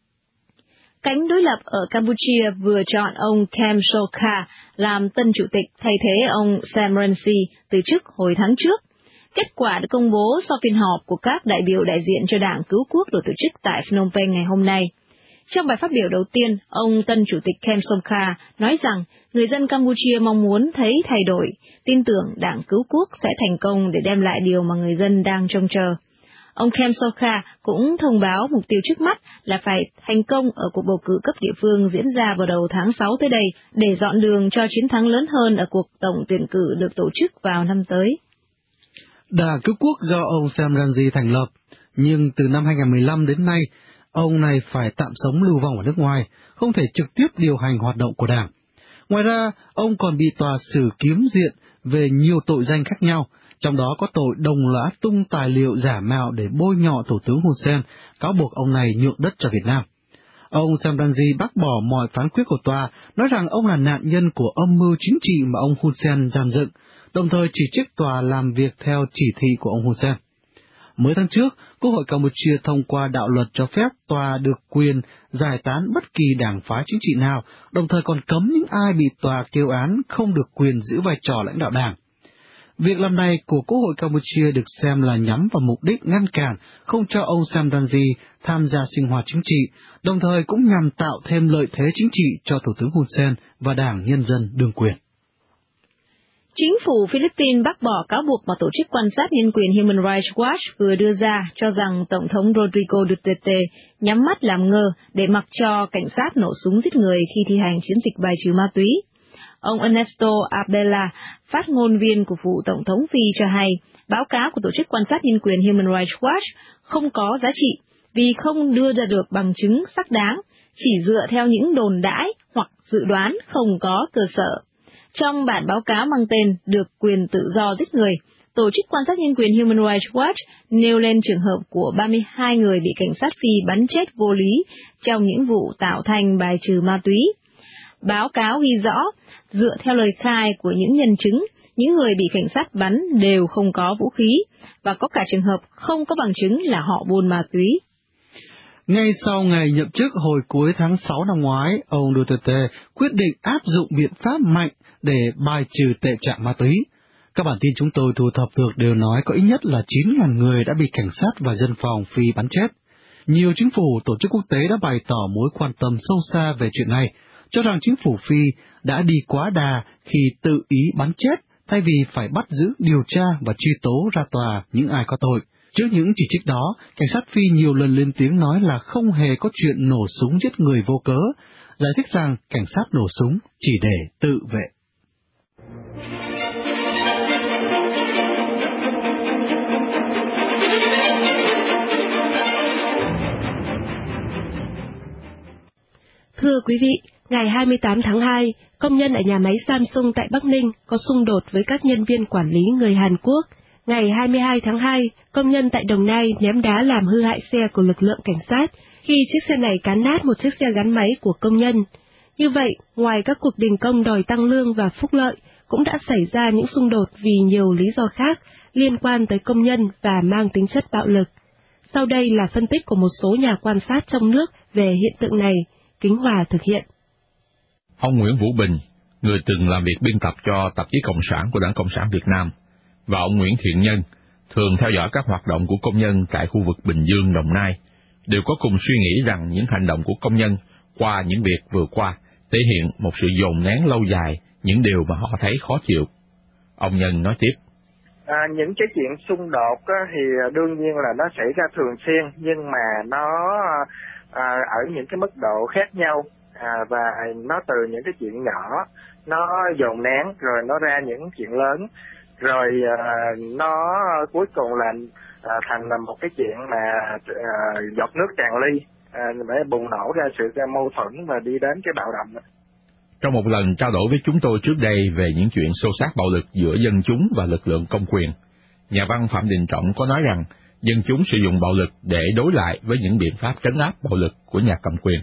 Cánh đối lập ở Campuchia vừa chọn ông Kem Sokha làm tân chủ tịch thay thế ông Sam Rainsy từ chức hồi tháng trước. Kết quả được công bố sau phiên họp của các đại biểu đại diện cho Đảng Cứu Quốc được tổ chức tại Phnom Penh ngày hôm nay. Trong bài phát biểu đầu tiên, ông tân chủ tịch Kem Sokha nói rằng người dân Campuchia mong muốn thấy thay đổi, tin tưởng Đảng Cứu Quốc sẽ thành công để đem lại điều mà người dân đang trông chờ. Ông Kem Sokha cũng thông báo mục tiêu trước mắt là phải thành công ở cuộc bầu cử cấp địa phương diễn ra vào đầu tháng 6 tới đây để dọn đường cho chiến thắng lớn hơn ở cuộc tổng tuyển cử được tổ chức vào năm tới. Đảng Cứu Quốc do ông Sam Rainsy thành lập, nhưng từ năm 2015 đến nay, ông này phải tạm sống lưu vong ở nước ngoài, không thể trực tiếp điều hành hoạt động của đảng. Ngoài ra, ông còn bị tòa xử kiếm diện về nhiều tội danh khác nhau, trong đó có tội đồng lõa tung tài liệu giả mạo để bôi nhọ Thủ tướng Hun Sen, cáo buộc ông này nhượng đất cho Việt Nam. Ông Sam Rainsy bác bỏ mọi phán quyết của tòa, nói rằng ông là nạn nhân của âm mưu chính trị mà ông Hun Sen dàn dựng, đồng thời chỉ trích tòa làm việc theo chỉ thị của ông Hun Sen. Mới tháng trước, Quốc hội Campuchia thông qua đạo luật cho phép tòa được quyền giải tán bất kỳ đảng phái chính trị nào, đồng thời còn cấm những ai bị tòa kêu án không được quyền giữ vai trò lãnh đạo đảng. Việc làm này của Quốc hội Campuchia được xem là nhắm vào mục đích ngăn cản, không cho ông Sam Rainsy tham gia sinh hoạt chính trị, đồng thời cũng nhằm tạo thêm lợi thế chính trị cho Thủ tướng Hun Sen và Đảng Nhân dân đương quyền. Chính phủ Philippines bác bỏ cáo buộc mà Tổ chức Quan sát Nhân quyền Human Rights Watch vừa đưa ra cho rằng Tổng thống Rodrigo Duterte nhắm mắt làm ngơ để mặc cho cảnh sát nổ súng giết người khi thi hành chiến dịch bài trừ ma túy. Ông Ernesto Abela, phát ngôn viên của phủ Tổng thống Phi cho hay, báo cáo của Tổ chức Quan sát Nhân quyền Human Rights Watch không có giá trị vì không đưa ra được bằng chứng xác đáng, chỉ dựa theo những đồn đãi hoặc dự đoán không có cơ sở. Trong bản báo cáo mang tên Được quyền tự do giết người, Tổ chức Quan sát Nhân quyền Human Rights Watch nêu lên trường hợp của 32 người bị cảnh sát Phi bắn chết vô lý trong những vụ tạo thành bài trừ ma túy. Báo cáo ghi rõ, dựa theo lời khai của những nhân chứng, những người bị cảnh sát bắn đều không có vũ khí, và có cả trường hợp không có bằng chứng là họ buôn ma túy. Ngay sau ngày nhậm chức hồi cuối tháng 6 năm ngoái, ông Duterte quyết định áp dụng biện pháp mạnh để bài trừ tệ trạng ma túy. Các bản tin chúng tôi thu thập được đều nói có ít nhất là 9.000 người đã bị cảnh sát và dân phòng Phi bắn chết. Nhiều chính phủ, tổ chức quốc tế đã bày tỏ mối quan tâm sâu xa về chuyện này, cho rằng chính phủ Phi đã đi quá đà khi tự ý bắn chết thay vì phải bắt giữ, điều tra và truy tố ra tòa những ai có tội. Trước những chỉ trích đó, cảnh sát Phi nhiều lần lên tiếng nói là không hề có chuyện nổ súng giết người vô cớ, giải thích rằng cảnh sát nổ súng chỉ để tự vệ. Thưa quý vị, ngày 28 tháng 2, công nhân ở nhà máy Samsung tại Bắc Ninh có xung đột với các nhân viên quản lý người Hàn Quốc. Ngày 22 tháng 2, công nhân tại Đồng Nai ném đá làm hư hại xe của lực lượng cảnh sát khi chiếc xe này cán nát một chiếc xe gắn máy của công nhân. Như vậy, ngoài các cuộc đình công đòi tăng lương và phúc lợi, cũng đã xảy ra những xung đột vì nhiều lý do khác liên quan tới công nhân và mang tính chất bạo lực. Sau đây là phân tích của một số nhà quan sát trong nước về hiện tượng này. Kính Hòa thực hiện. Ông Nguyễn Vũ Bình, người từng làm việc biên tập cho tạp chí Cộng sản của Đảng Cộng sản Việt Nam, và ông Nguyễn Thiện Nhân, thường theo dõi các hoạt động của công nhân tại khu vực Bình Dương, Đồng Nai, đều có cùng suy nghĩ rằng những hành động của công nhân qua những việc vừa qua thể hiện một sự dồn nén lâu dài những điều mà họ thấy khó chịu. Ông Nhân nói tiếp. Những cái chuyện xung đột thì đương nhiên là nó xảy ra thường xuyên, nhưng mà nó ở những cái mức độ khác nhau, và nó từ những cái chuyện nhỏ nó dồn nén rồi nó ra những chuyện lớn, rồi nó cuối cùng là thành là một cái chuyện mà giọt nước tràn ly, để bùng nổ ra sự mâu thuẫn và đi đến cái bạo động. Trong một lần trao đổi với chúng tôi trước đây về những chuyện xô xát bạo lực giữa dân chúng và lực lượng công quyền, nhà văn Phạm Đình Trọng có nói rằng dân chúng sử dụng bạo lực để đối lại với những biện pháp trấn áp bạo lực của nhà cầm quyền.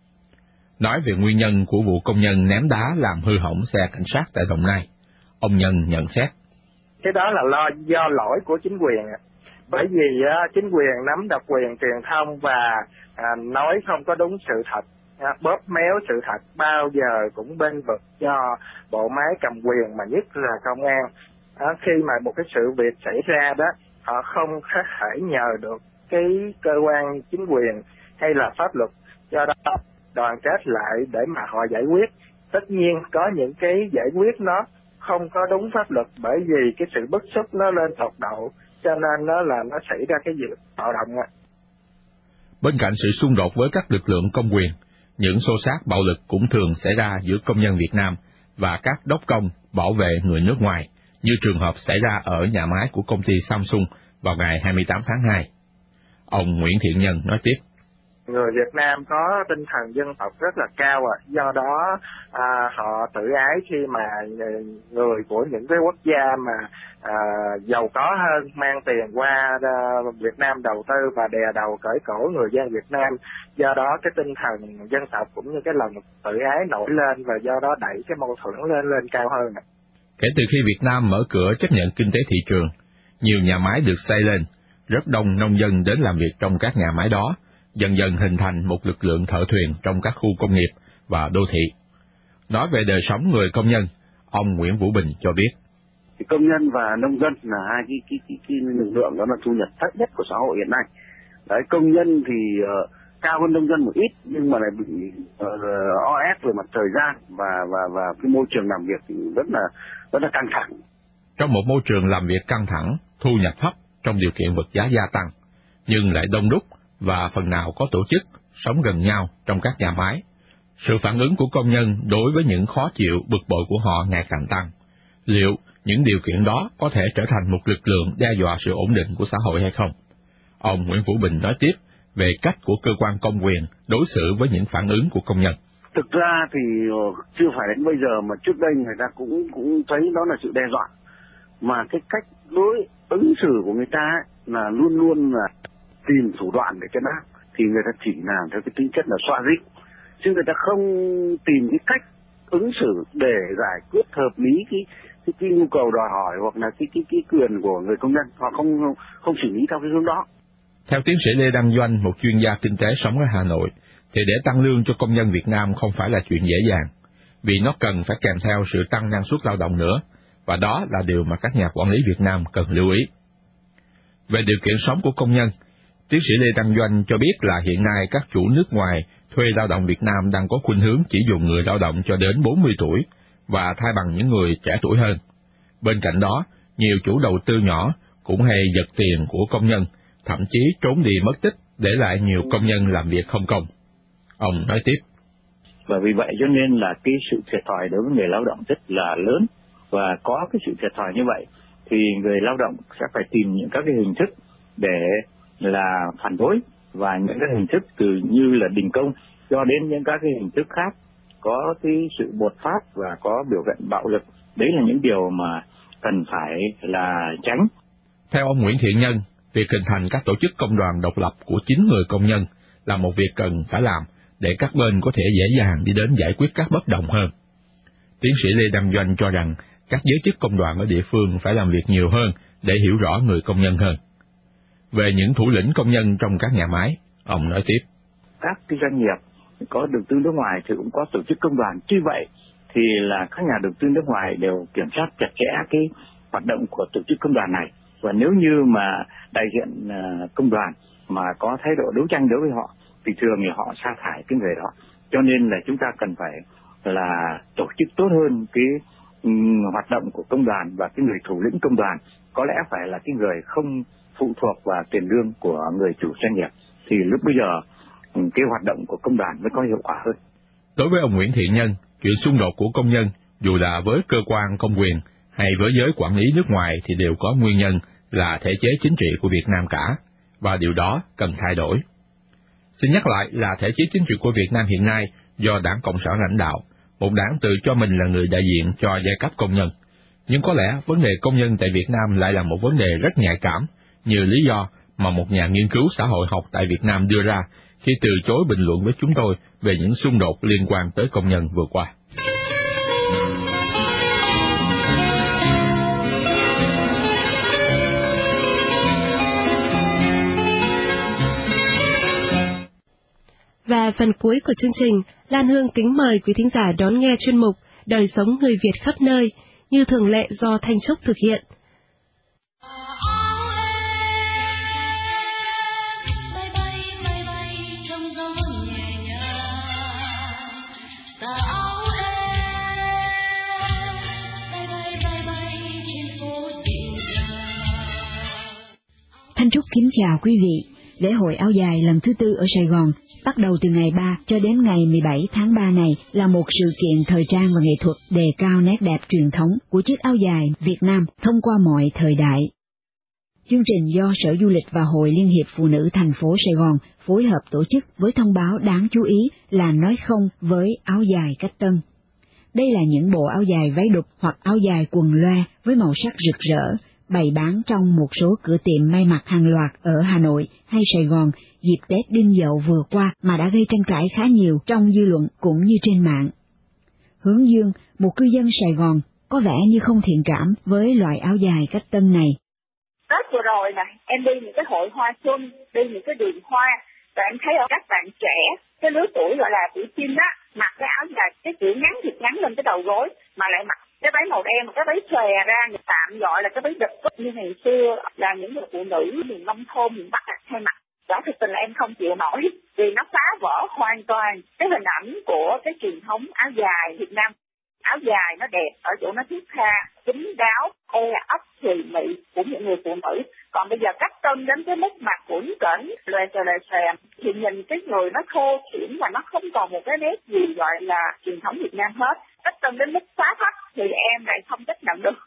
Nói về nguyên nhân của vụ công nhân ném đá làm hư hỏng xe cảnh sát tại Đồng Nai, ông Nhân nhận xét. Cái đó là do lỗi của chính quyền, bởi vì chính quyền nắm độc quyền truyền thông và nói không có đúng sự thật, bóp méo sự thật, bao giờ cũng bên vực cho bộ máy cầm quyền, mà nhất là công an. Khi mà một cái sự việc xảy ra đó, họ không thể nhờ được cái cơ quan chính quyền hay là pháp luật, do đó đoàn kết lại để mà họ giải quyết. Tất nhiên có những cái giải quyết nó không có đúng pháp luật, bởi vì cái sự bức xúc nó lên tột độ, cho nên nó xảy ra cái việc bạo động. Bên cạnh sự xung đột với các lực lượng công quyền, những xô xát bạo lực cũng thường xảy ra giữa công nhân Việt Nam và các đốc công bảo vệ người nước ngoài, như trường hợp xảy ra ở nhà máy của công ty Samsung vào ngày 28 tháng 2. Ông Nguyễn Thiện Nhân nói tiếp. Người Việt Nam có tinh thần dân tộc rất là cao, do đó họ tự ái khi mà người của những cái quốc gia mà giàu có hơn mang tiền qua Việt Nam đầu tư và đè đầu cởi cổ người dân Việt Nam. Do đó cái tinh thần dân tộc cũng như cái lòng tự ái nổi lên, và do đó đẩy cái mâu thuẫn lên cao hơn. Kể từ khi Việt Nam mở cửa chấp nhận kinh tế thị trường, nhiều nhà máy được xây lên, rất đông nông dân đến làm việc trong các nhà máy đó, dần dần hình thành một lực lượng thợ thuyền trong các khu công nghiệp và đô thị. Nói về đời sống người công nhân, ông Nguyễn Vũ Bình cho biết. Công nhân và nông dân là hai cái lực lượng đó là thu nhập thấp nhất của xã hội hiện nay. Đấy, công nhân thì cao hơn nông dân một ít, nhưng mà lại bị o ép về mặt thời gian và cái môi trường làm việc thì rất là căng thẳng. Trong một môi trường làm việc căng thẳng, thu nhập thấp trong điều kiện vật giá gia tăng, nhưng lại đông đúc và phần nào có tổ chức, sống gần nhau trong các nhà máy, sự phản ứng của công nhân đối với những khó chịu, bực bội của họ ngày càng tăng. Liệu những điều kiện đó có thể trở thành một lực lượng đe dọa sự ổn định của xã hội hay không? Ông Nguyễn Vũ Bình nói tiếp về cách của cơ quan công quyền đối xử với những phản ứng của công nhân. Thực ra thì chưa phải đến bây giờ mà trước đây người ta cũng thấy đó là sự đe dọa, mà cái cách ứng xử của người ta là luôn luôn là tìm thủ đoạn để trấn áp, thì người ta chỉ làm theo cái tính chất là xoa dịu, chứ người ta không tìm cái cách ứng xử để giải quyết hợp lý cái nhu cầu đòi hỏi hoặc là cái quyền của người công nhân, họ không xử lý theo cái hướng đó. Theo tiến sĩ Lê Đăng Doanh, một chuyên gia kinh tế sống ở Hà Nội, thì để tăng lương cho công nhân Việt Nam không phải là chuyện dễ dàng, vì nó cần phải kèm theo sự tăng năng suất lao động nữa, và đó là điều mà các nhà quản lý Việt Nam cần lưu ý. Về điều kiện sống của công nhân, Tiến sĩ Lê Đăng Doanh cho biết là hiện nay các chủ nước ngoài thuê lao động Việt Nam đang có khuynh hướng chỉ dùng người lao động cho đến 40 tuổi và thay bằng những người trẻ tuổi hơn. Bên cạnh đó, nhiều chủ đầu tư nhỏ cũng hay giật tiền của công nhân, thậm chí trốn đi mất tích, để lại nhiều công nhân làm việc không công. Ông nói tiếp. Và vì vậy cho nên là cái sự thiệt thòi đối với người lao động rất là lớn, và có cái sự thiệt thòi như vậy thì người lao động sẽ phải tìm những các cái hình thức để là phản đối, và những cái hình thức từ như là đình công cho đến những các cái hình thức khác có cái sự bột phát và có biểu hiện bạo lực. Đấy là những điều mà cần phải là tránh. Theo ông Nguyễn Thiện Nhân, việc hình thành các tổ chức công đoàn độc lập của chính người công nhân là một việc cần phải làm để các bên có thể dễ dàng đi đến giải quyết các bất đồng hơn. Tiến sĩ Lê Đăng Doanh cho rằng các giới chức công đoàn ở địa phương phải làm việc nhiều hơn để hiểu rõ người công nhân hơn. Về những thủ lĩnh công nhân trong các nhà máy, ông nói tiếp. Các cái doanh nghiệp có đầu tư nước ngoài thì cũng có tổ chức công đoàn. Tuy vậy thì là các nhà đầu tư nước ngoài đều kiểm soát chặt chẽ cái hoạt động của tổ chức công đoàn này. Và nếu như mà đại diện công đoàn mà có thái độ đấu tranh đối với họ thì thường thì họ sa thải cái người đó. Cho nên là chúng ta cần phải là tổ chức tốt hơn cái hoạt động của công đoàn, và cái người thủ lĩnh công đoàn có lẽ phải là cái người không phụ thuộc vào tiền lương của người chủ doanh nghiệp, thì lúc bây giờ cái hoạt động của công đoàn mới có hiệu quả hơn. Đối với ông Nguyễn Thiện Nhân, chuyện xung đột của công nhân dù là với cơ quan công quyền hay với giới quản lý nước ngoài thì đều có nguyên nhân là thể chế chính trị của Việt Nam cả, và điều đó cần thay đổi. Xin nhắc lại là thể chế chính trị của Việt Nam hiện nay do Đảng Cộng sản lãnh đạo, một đảng tự cho mình là người đại diện cho giai cấp công nhân. Nhưng có lẽ vấn đề công nhân tại Việt Nam lại là một vấn đề rất nhạy cảm, như lý do mà một nhà nghiên cứu xã hội học tại Việt Nam đưa ra khi từ chối bình luận với chúng tôi về những xung đột liên quan tới công nhân vừa qua. Và phần cuối của chương trình, Lan Hương kính mời quý thính giả đón nghe chuyên mục Đời sống người Việt khắp nơi, như thường lệ do Thanh Trúc thực hiện. Thanh Trúc kính chào quý vị. Lễ hội áo dài lần thứ 4 ở Sài Gòn, bắt đầu từ ngày 3 cho đến ngày 17 tháng 3 này là một sự kiện thời trang và nghệ thuật đề cao nét đẹp truyền thống của chiếc áo dài Việt Nam thông qua mọi thời đại. Chương trình do Sở Du lịch và Hội Liên hiệp Phụ nữ thành phố Sài Gòn phối hợp tổ chức với thông báo đáng chú ý là nói không với áo dài cách tân. Đây là những bộ áo dài váy đục hoặc áo dài quần loa với màu sắc rực rỡ, bày bán trong một số cửa tiệm may mặc hàng loạt ở Hà Nội hay Sài Gòn dịp Tết Đinh Dậu vừa qua mà đã gây tranh cãi khá nhiều trong dư luận cũng như trên mạng. Hướng Dương, một cư dân Sài Gòn, có vẻ như không thiện cảm với loại áo dài cách tân này. Tết vừa rồi nè, em đi những cái hội hoa xuân, đi những cái đường hoa, và em thấy ở các bạn trẻ, cái lứa tuổi gọi là tuổi teen á, mặc cái áo dài cái kiểu ngắn thiệt ngắn lên cái đầu gối, mà lại mặc cái váy màu đen, cái váy xòe ra, người tạm gọi là cái váy đực như ngày xưa là những người phụ nữ miền nông thôn miền Bắc hay mặc. Đó thực tình là em không chịu nổi, vì nó phá vỡ hoàn toàn cái hình ảnh của cái truyền thống áo dài Việt Nam. Áo dài nó đẹp ở chỗ nó thiết tha, kín đáo, ấp thùy mị của những người phụ nữ. Còn bây giờ cắt tân đến cái mức mặt quẩn cẩn, lòe xòe thì nhìn cái người nó thô thiển và nó không còn một cái nét gì gọi là truyền thống Việt Nam hết. Cắt tân đến mức quá thấp thì em lại không chấp nhận được.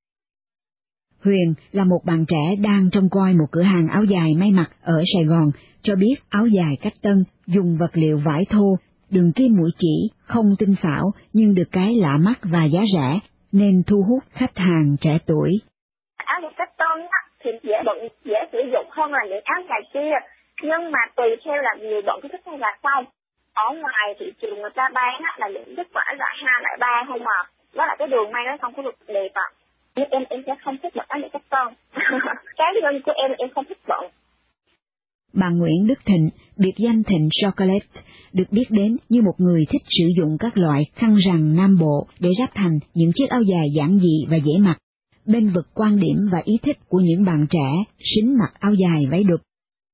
Huyền là một bạn trẻ đang trông coi một cửa hàng áo dài may mặc ở Sài Gòn, cho biết áo dài cách tân dùng vật liệu vải thô, đường kim mũi chỉ, không tinh xảo nhưng được cái lạ mắt và giá rẻ nên thu hút khách hàng trẻ tuổi. Áo dài cách tân thì dễ bận, dễ sử dụng hơn là những áo dài kia, nhưng mà tùy theo là người bận cái thích hay là không. Ở ngoài thị trường người ta bán là những cái vải loại 2, loại 3 không mà, đó là cái đường may nó không có được đẹp ạ. Nhưng em sẽ không thích bận áo dài cách tân. Cái nhân của em không thích bận. Bà Nguyễn Đức Thịnh, biệt danh Thịnh Chocolate, được biết đến như một người thích sử dụng các loại khăn rằn Nam Bộ để ráp thành những chiếc áo dài giản dị và dễ mặc, bên vực quan điểm và ý thích của những bạn trẻ sính mặc áo dài váy đục.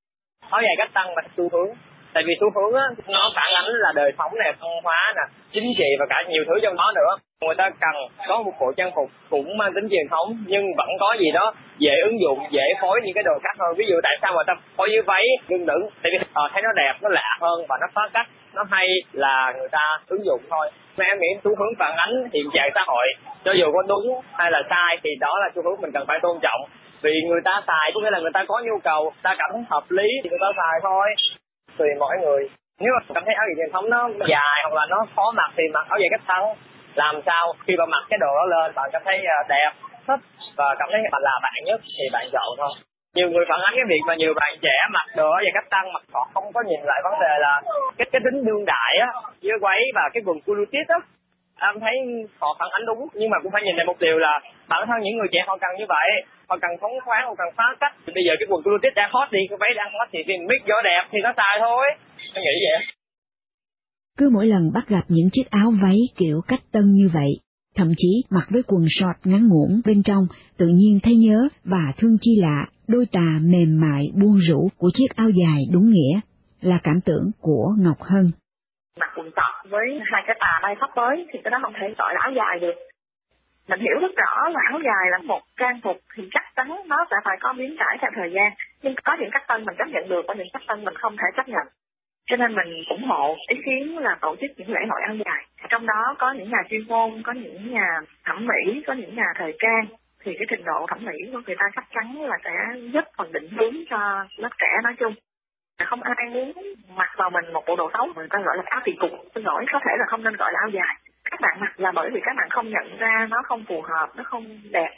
áo dài cách tăng và xu hướng. Tại vì xu hướng á, nó phản ánh là đời sống này, văn hóa nè, chính trị và cả nhiều thứ trong đó nữa. Người ta cần có một bộ trang phục cũng mang tính truyền thống nhưng vẫn có gì đó dễ ứng dụng, dễ phối những cái đồ khác hơn. Ví dụ tại sao mà ta phối với váy lưng nữ? Tại vì thấy nó đẹp, nó lạ hơn và nó phá cách, nó hay là người ta ứng dụng thôi. Mà em nghĩ xu hướng phản ánh hiện trạng xã hội, cho dù có đúng hay là sai thì đó là xu hướng mình cần phải tôn trọng. Vì người ta xài có nghĩa là người ta có nhu cầu, ta cảm thấy hợp lý thì người ta xài thôi. Tùy mỗi người. Nếu mà cảm thấy áo dài truyền thống nó dài hoặc là nó khó mặc thì mặc áo dài cách tăng. Làm sao khi bạn mặc cái đồ đó lên bạn cảm thấy đẹp, thích và cảm thấy là bạn nhất thì bạn chọn thôi. Nhiều người phản ánh cái việc mà nhiều bạn trẻ mặc đồ áo dài cách tăng mà họ không có nhìn lại vấn đề là cái tính đương đại á, với váy và cái quần culotte á. Em thấy họ phản ánh đúng nhưng mà cũng phải nhìn lại một điều là bản thân những người trẻ họ cần như vậy, họ cần phóng khoáng, họ cần phá cách. Bây giờ cái quần culotte đang hot đi, cái váy đang hot thì mix gió đẹp thì nó xài thôi. Em nghĩ vậy. Cứ mỗi lần bắt gặp những chiếc áo váy kiểu cách tân như vậy, thậm chí mặc với quần short ngắn ngủn bên trong, tự nhiên thấy nhớ và thương chi lạ đôi tà mềm mại buông rũ của chiếc áo dài đúng nghĩa, là cảm tưởng của Ngọc Hân. Mặc quần sọt với hai cái tà bay khắp tới thì cái đó không thể gọi là áo dài được. Mình hiểu rất rõ là áo dài là một trang phục thì chắc chắn nó sẽ phải có biến cải theo thời gian, nhưng có những cách tân mình chấp nhận được, có những cách tân mình không thể chấp nhận. Cho nên mình ủng hộ ý kiến là tổ chức những lễ hội áo dài. Trong đó có những nhà chuyên môn, có những nhà thẩm mỹ, có những nhà thời trang. Thì cái trình độ thẩm mỹ của người ta chắc chắn là sẽ giúp phần định hướng cho lớp trẻ nói chung. Không ai muốn mặc vào mình một bộ đồ xấu, người ta gọi là áo kỳ cục. Xin lỗi, có thể là không nên gọi là áo dài. Các bạn mặc là bởi vì các bạn không nhận ra nó không phù hợp, nó không đẹp.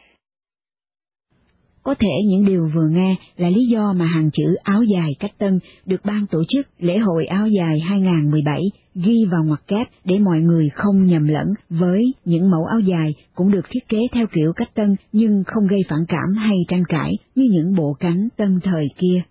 Có thể những điều vừa nghe là lý do mà hàng chữ áo dài cách tân được ban tổ chức lễ hội áo dài 2017 ghi vào ngoặc kép để mọi người không nhầm lẫn với những mẫu áo dài cũng được thiết kế theo kiểu cách tân nhưng không gây phản cảm hay tranh cãi như những bộ cánh tân thời kia.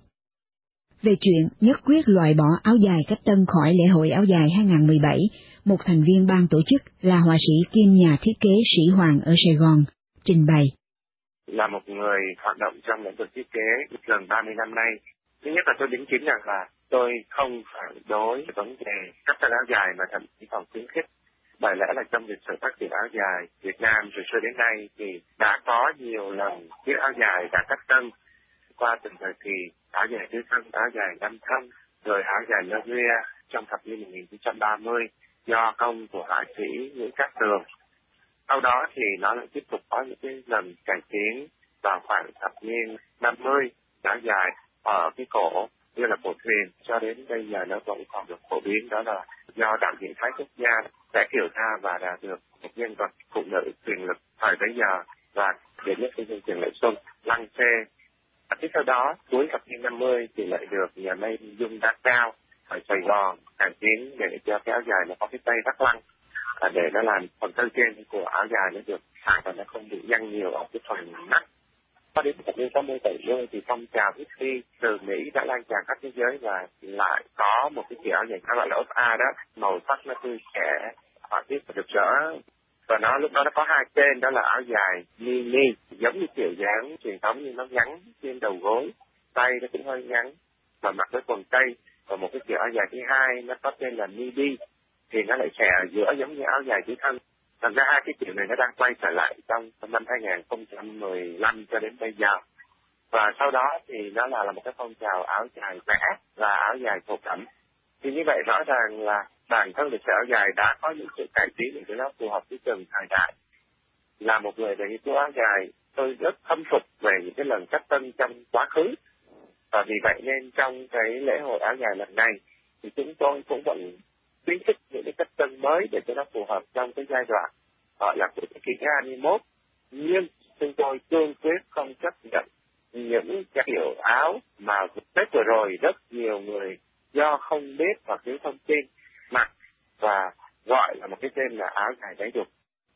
Về chuyện nhất quyết loại bỏ áo dài cách tân khỏi lễ hội áo dài 2017, một thành viên ban tổ chức là họa sĩ kiêm nhà thiết kế Sĩ Hoàng ở Sài Gòn trình bày. Là một người hoạt động trong lĩnh vực thiết kế gần 30 năm nay, thứ nhất là tôi đính chính rằng là tôi không phản đối vấn đề cách tân áo dài mà thậm chí còn khuyến khích. Bởi lẽ là trong lịch sử phát triển áo dài Việt Nam từ xưa đến nay thì đã có nhiều lần chiếc áo dài đã cách tân qua từng thời kỳ, áo dài tứ thân, áo dài năm thân, rồi áo dài lơ ria trong thập niên 1930 do công của họa sĩ Nguyễn Cát Tường. Sau đó thì nó lại tiếp tục có những cái lần cải tiến vào khoảng thập niên 50, áo dài ở cái cổ như là cổ thuyền, cho đến bây giờ nó vẫn còn được phổ biến, đó là do đạo diễn Thái Quốc Nha đã hiểu ra và đạt được một nhân vật phụ nữ quyền lực thời bấy giờ và đệ nhất phu nhân Trần Lệ Xuân lăng xê. Tiếp theo đó cuối thập niên 50 thì lại được nhà may Dung Đá Cao ở Sài Gòn cải tiến để cho cái áo dài nó có cái tay vắt lăng, để nó làm phần thân trên của áo dài nó được sạch và nó không bị nhăn nhiều ở cái phần nách. Cho đến thập niên 60 thì phong trào hippie từ Mỹ đã lan tràn khắp thế giới và lại có một cái kiểu áo dài gọi là ốp A đó, màu sắc nó tươi trẻ, họa tiết rực rỡ. Và nó lúc đó nó có hai tên, đó là áo dài mini, giống như kiểu dáng truyền thống nhưng nó ngắn trên đầu gối, tay nó cũng hơi ngắn và mặc với quần tây. Và một cái kiểu áo dài thứ hai nó có tên là midi thì nó lại xẻ ở giữa giống như áo dài tứ thân. Thành ra hai cái kiểu này nó đang quay trở lại trong năm 2015 cho đến bây giờ. Và sau đó thì nó là một cái phong trào áo dài vẽ và áo dài thổ cẩm. Thì như vậy rõ ràng là bản thân lịch sử áo dài đã có những sự cải tiến để nó phù hợp với từng thời đại. Là một người về nghiên cứu áo dài, tôi rất khâm phục về những cái lần cách tân trong quá khứ. Và vì vậy nên trong cái lễ hội áo dài lần này thì chúng tôi cũng vẫn khuyến khích những cái cách tân mới để cho nó phù hợp trong cái giai đoạn gọi là của thế kỷ 21. Nhưng chúng tôi cương quyết không chấp nhận những cái kiểu áo mà Tết vừa rồi rất nhiều người do không biết hoặc thiếu thông tin mặc và gọi là một cái tên là áo dài đáy đục.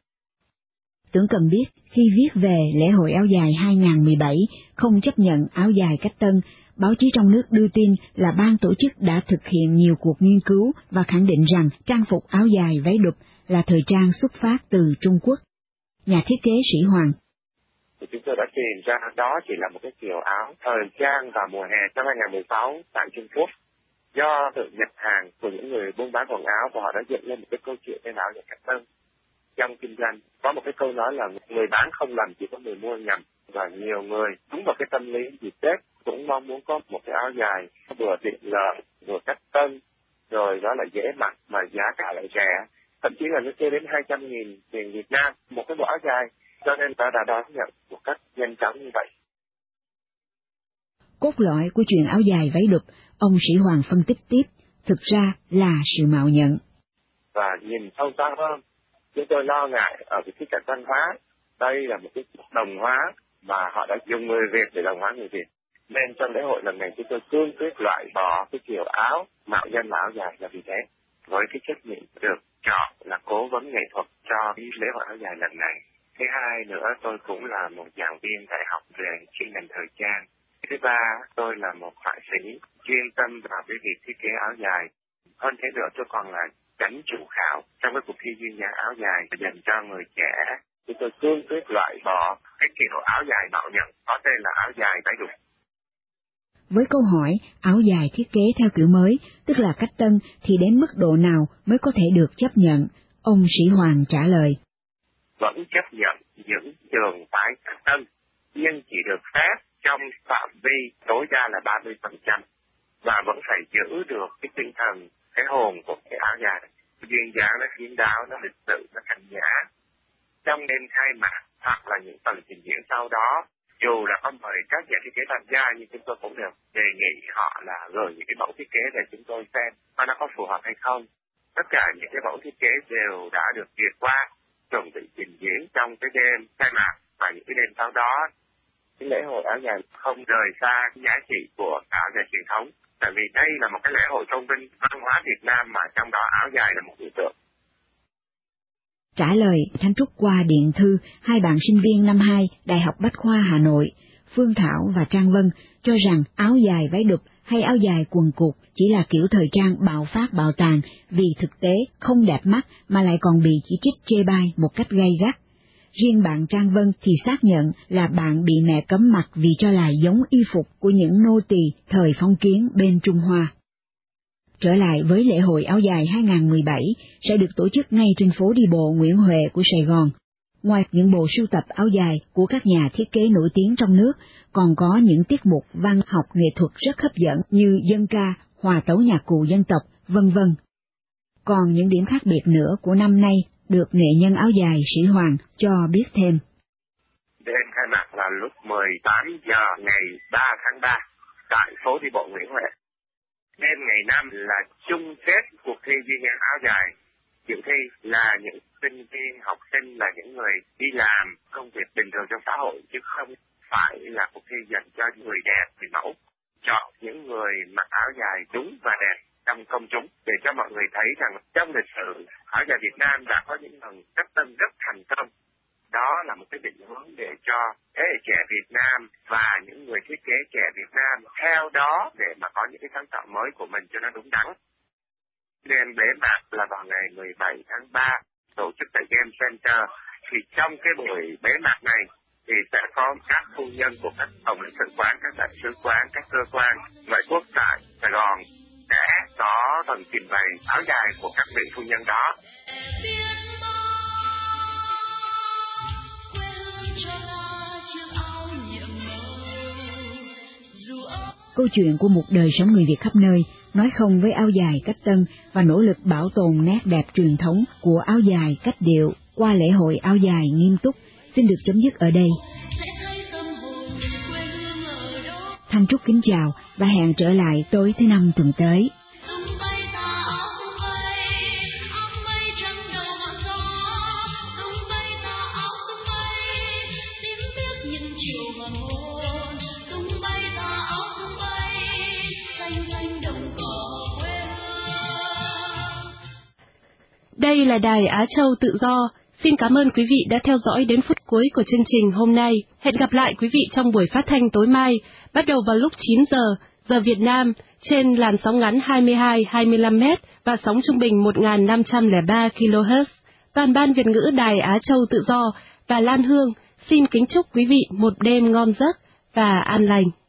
Tưởng cần biết khi viết về lễ hội áo dài 2017 không chấp nhận áo dài cách tân, báo chí trong nước đưa tin là ban tổ chức đã thực hiện nhiều cuộc nghiên cứu và khẳng định rằng trang phục áo dài váy đục là thời trang xuất phát từ Trung Quốc. Nhà thiết kế Sĩ Hoàng. thì chúng tôi đã tìm ra đó chỉ là một cái kiểu áo thời trang vào mùa hè năm 2016 tại Trung Quốc. Do sự nhập hàng của những người buôn bán quần áo và họ đã dựng lên một cái câu chuyện tên áo dài cắt tông. Trong kinh doanh có một cái câu nói là người bán không lầm, chỉ có người mua nhầm, và nhiều người đúng vào cái tâm lý dịp Tết cũng mong muốn có một cái áo dài vừa tiện lợi, vừa cắt tông, rồi đó là dễ mặc mà giá cả lại rẻ, thậm chí là nó chưa đến 200.000 tiền Việt Nam một cái bộ áo dài, cho nên ta đã đón nhận một cách nhanh chóng như vậy. Cốt lõi của chuyện áo dài váy đụp, ông Sĩ Hoàng phân tích tiếp, thực ra là sự mạo nhận. Và nhìn sâu xa hơn, chúng tôi lo ngại ở cái khía cạnh văn hóa, đây là một cái đồng hóa mà họ đã dùng người Việt để đồng hóa người Việt. Nên trong lễ hội lần này chúng tôi cương quyết loại bỏ cái kiểu áo mạo danh là áo dài là vì thế. Với cái trách nhiệm được chọn là cố vấn nghệ thuật cho cái lễ hội áo dài lần này. Thứ hai nữa, tôi cũng là một giảng viên đại học về chuyên ngành thời trang. Thứ ba, tôi là một họa sĩ chuyên tâm vào cái việc thiết kế áo dài. Hơn thế nữa, tôi còn là chánh chủ khảo trong cái cuộc thi duyên dáng áo dài dành cho người trẻ. Chúng tôi cương quyết loại bỏ cái kiểu áo dài mạo nhận có tên là áo dài váy đụp. Với câu hỏi áo dài thiết kế theo kiểu mới, tức là cách tân, thì đến mức độ nào mới có thể được chấp nhận? Ông Sĩ Hoàng trả lời. Vẫn chấp nhận những trường phái cách tân, nhưng chỉ được phép trong phạm vi tối đa là 30%, và vẫn phải giữ được cái tinh thần, cái hồn của cái áo dài. Duyên dáng, nó kín đáo, nó lịch sự, nó thanh nhã. Trong đêm khai mạc hoặc là những phần trình diễn sau đó, dù là có mời các nhà thiết kế tham gia, nhưng chúng tôi cũng đều đề nghị họ là gửi những cái mẫu thiết kế để chúng tôi xem và nó có phù hợp hay không. Tất cả những cái mẫu thiết kế đều đã được duyệt qua, chuẩn bị trình diễn trong cái đêm khai mạc và những cái đêm sau đó. Cái lễ hội áo dài không rời xa giá trị của áo dài truyền thống, tại vì đây là một cái lễ hội tôn vinh văn hóa Việt Nam mà trong đó áo dài là một biểu tượng. Trả lời Thanh Trúc qua điện thư hai bạn sinh viên năm 2 Đại học Bách khoa Hà Nội, Phương Thảo và Trang Vân, cho rằng áo dài váy đụp hay áo dài quần cụt chỉ là kiểu thời trang bạo phát bạo tàn, vì thực tế không đẹp mắt mà lại còn bị chỉ trích chê bai một cách gay gắt. Riêng bạn Trang Vân thì xác nhận là bạn bị mẹ cấm mặc vì cho là giống y phục của những nô tỳ thời phong kiến bên Trung Hoa. Trở lại với lễ hội áo dài 2017 sẽ được tổ chức ngay trên phố đi bộ Nguyễn Huệ của Sài Gòn. Ngoài những bộ sưu tập áo dài của các nhà thiết kế nổi tiếng trong nước, còn có những tiết mục văn học nghệ thuật rất hấp dẫn như dân ca, hòa tấu nhạc cụ dân tộc, vân vân. Còn những điểm khác biệt nữa của năm nay được nghệ nhân áo dài Sĩ Hoàng cho biết thêm. Đêm khai mạc là lúc 18 giờ ngày 3 tháng 3 tại phố đi bộ Nguyễn Huệ. Đêm ngày 5 là chung kết cuộc thi duyên dáng áo dài. Dự thi là những sinh viên, học sinh, là những người đi làm công việc bình thường trong xã hội, chứ không phải là cuộc thi dành cho những người đẹp thì mẫu. Chọn những người mặc áo dài đúng và đẹp trong công chúng để cho mọi người thấy rằng trong lịch sử áo dài Việt Nam đã có những lần cách tân rất thành công. Đó là một cái định hướng để cho thế hệ trẻ Việt Nam và những người thiết kế trẻ Việt Nam theo đó để mà có những cái sáng tạo mới của mình cho nó đúng đắn. Đêm bế mạc là vào ngày 17 tháng 3 tổ chức tại Game Center. Thì trong cái buổi bế mạc này thì sẽ có các phu nhân của các tổng lãnh sự quán, các đại sứ quán, các cơ quan ngoại quốc tại Sài Gòn sẽ có phần trình bày áo dài của các vị phu nhân đó. Câu chuyện của một đời sống người Việt khắp nơi, nói không với áo dài cách tân và nỗ lực bảo tồn nét đẹp truyền thống của áo dài cách điệu qua lễ hội áo dài nghiêm túc xin được chấm dứt ở đây. Thanh Trúc kính chào và hẹn trở lại tối thứ Năm tuần tới. Đây là Đài Á Châu Tự Do. Xin cảm ơn quý vị đã theo dõi đến phút cuối của chương trình hôm nay. Hẹn gặp lại quý vị trong buổi phát thanh tối mai, bắt đầu vào lúc 9 giờ Việt Nam, trên làn sóng ngắn 22-25 m và sóng trung bình 1.503 kHz. Toàn ban Việt ngữ Đài Á Châu Tự Do và Lan Hương Xin kính chúc quý vị một đêm ngon giấc và an lành.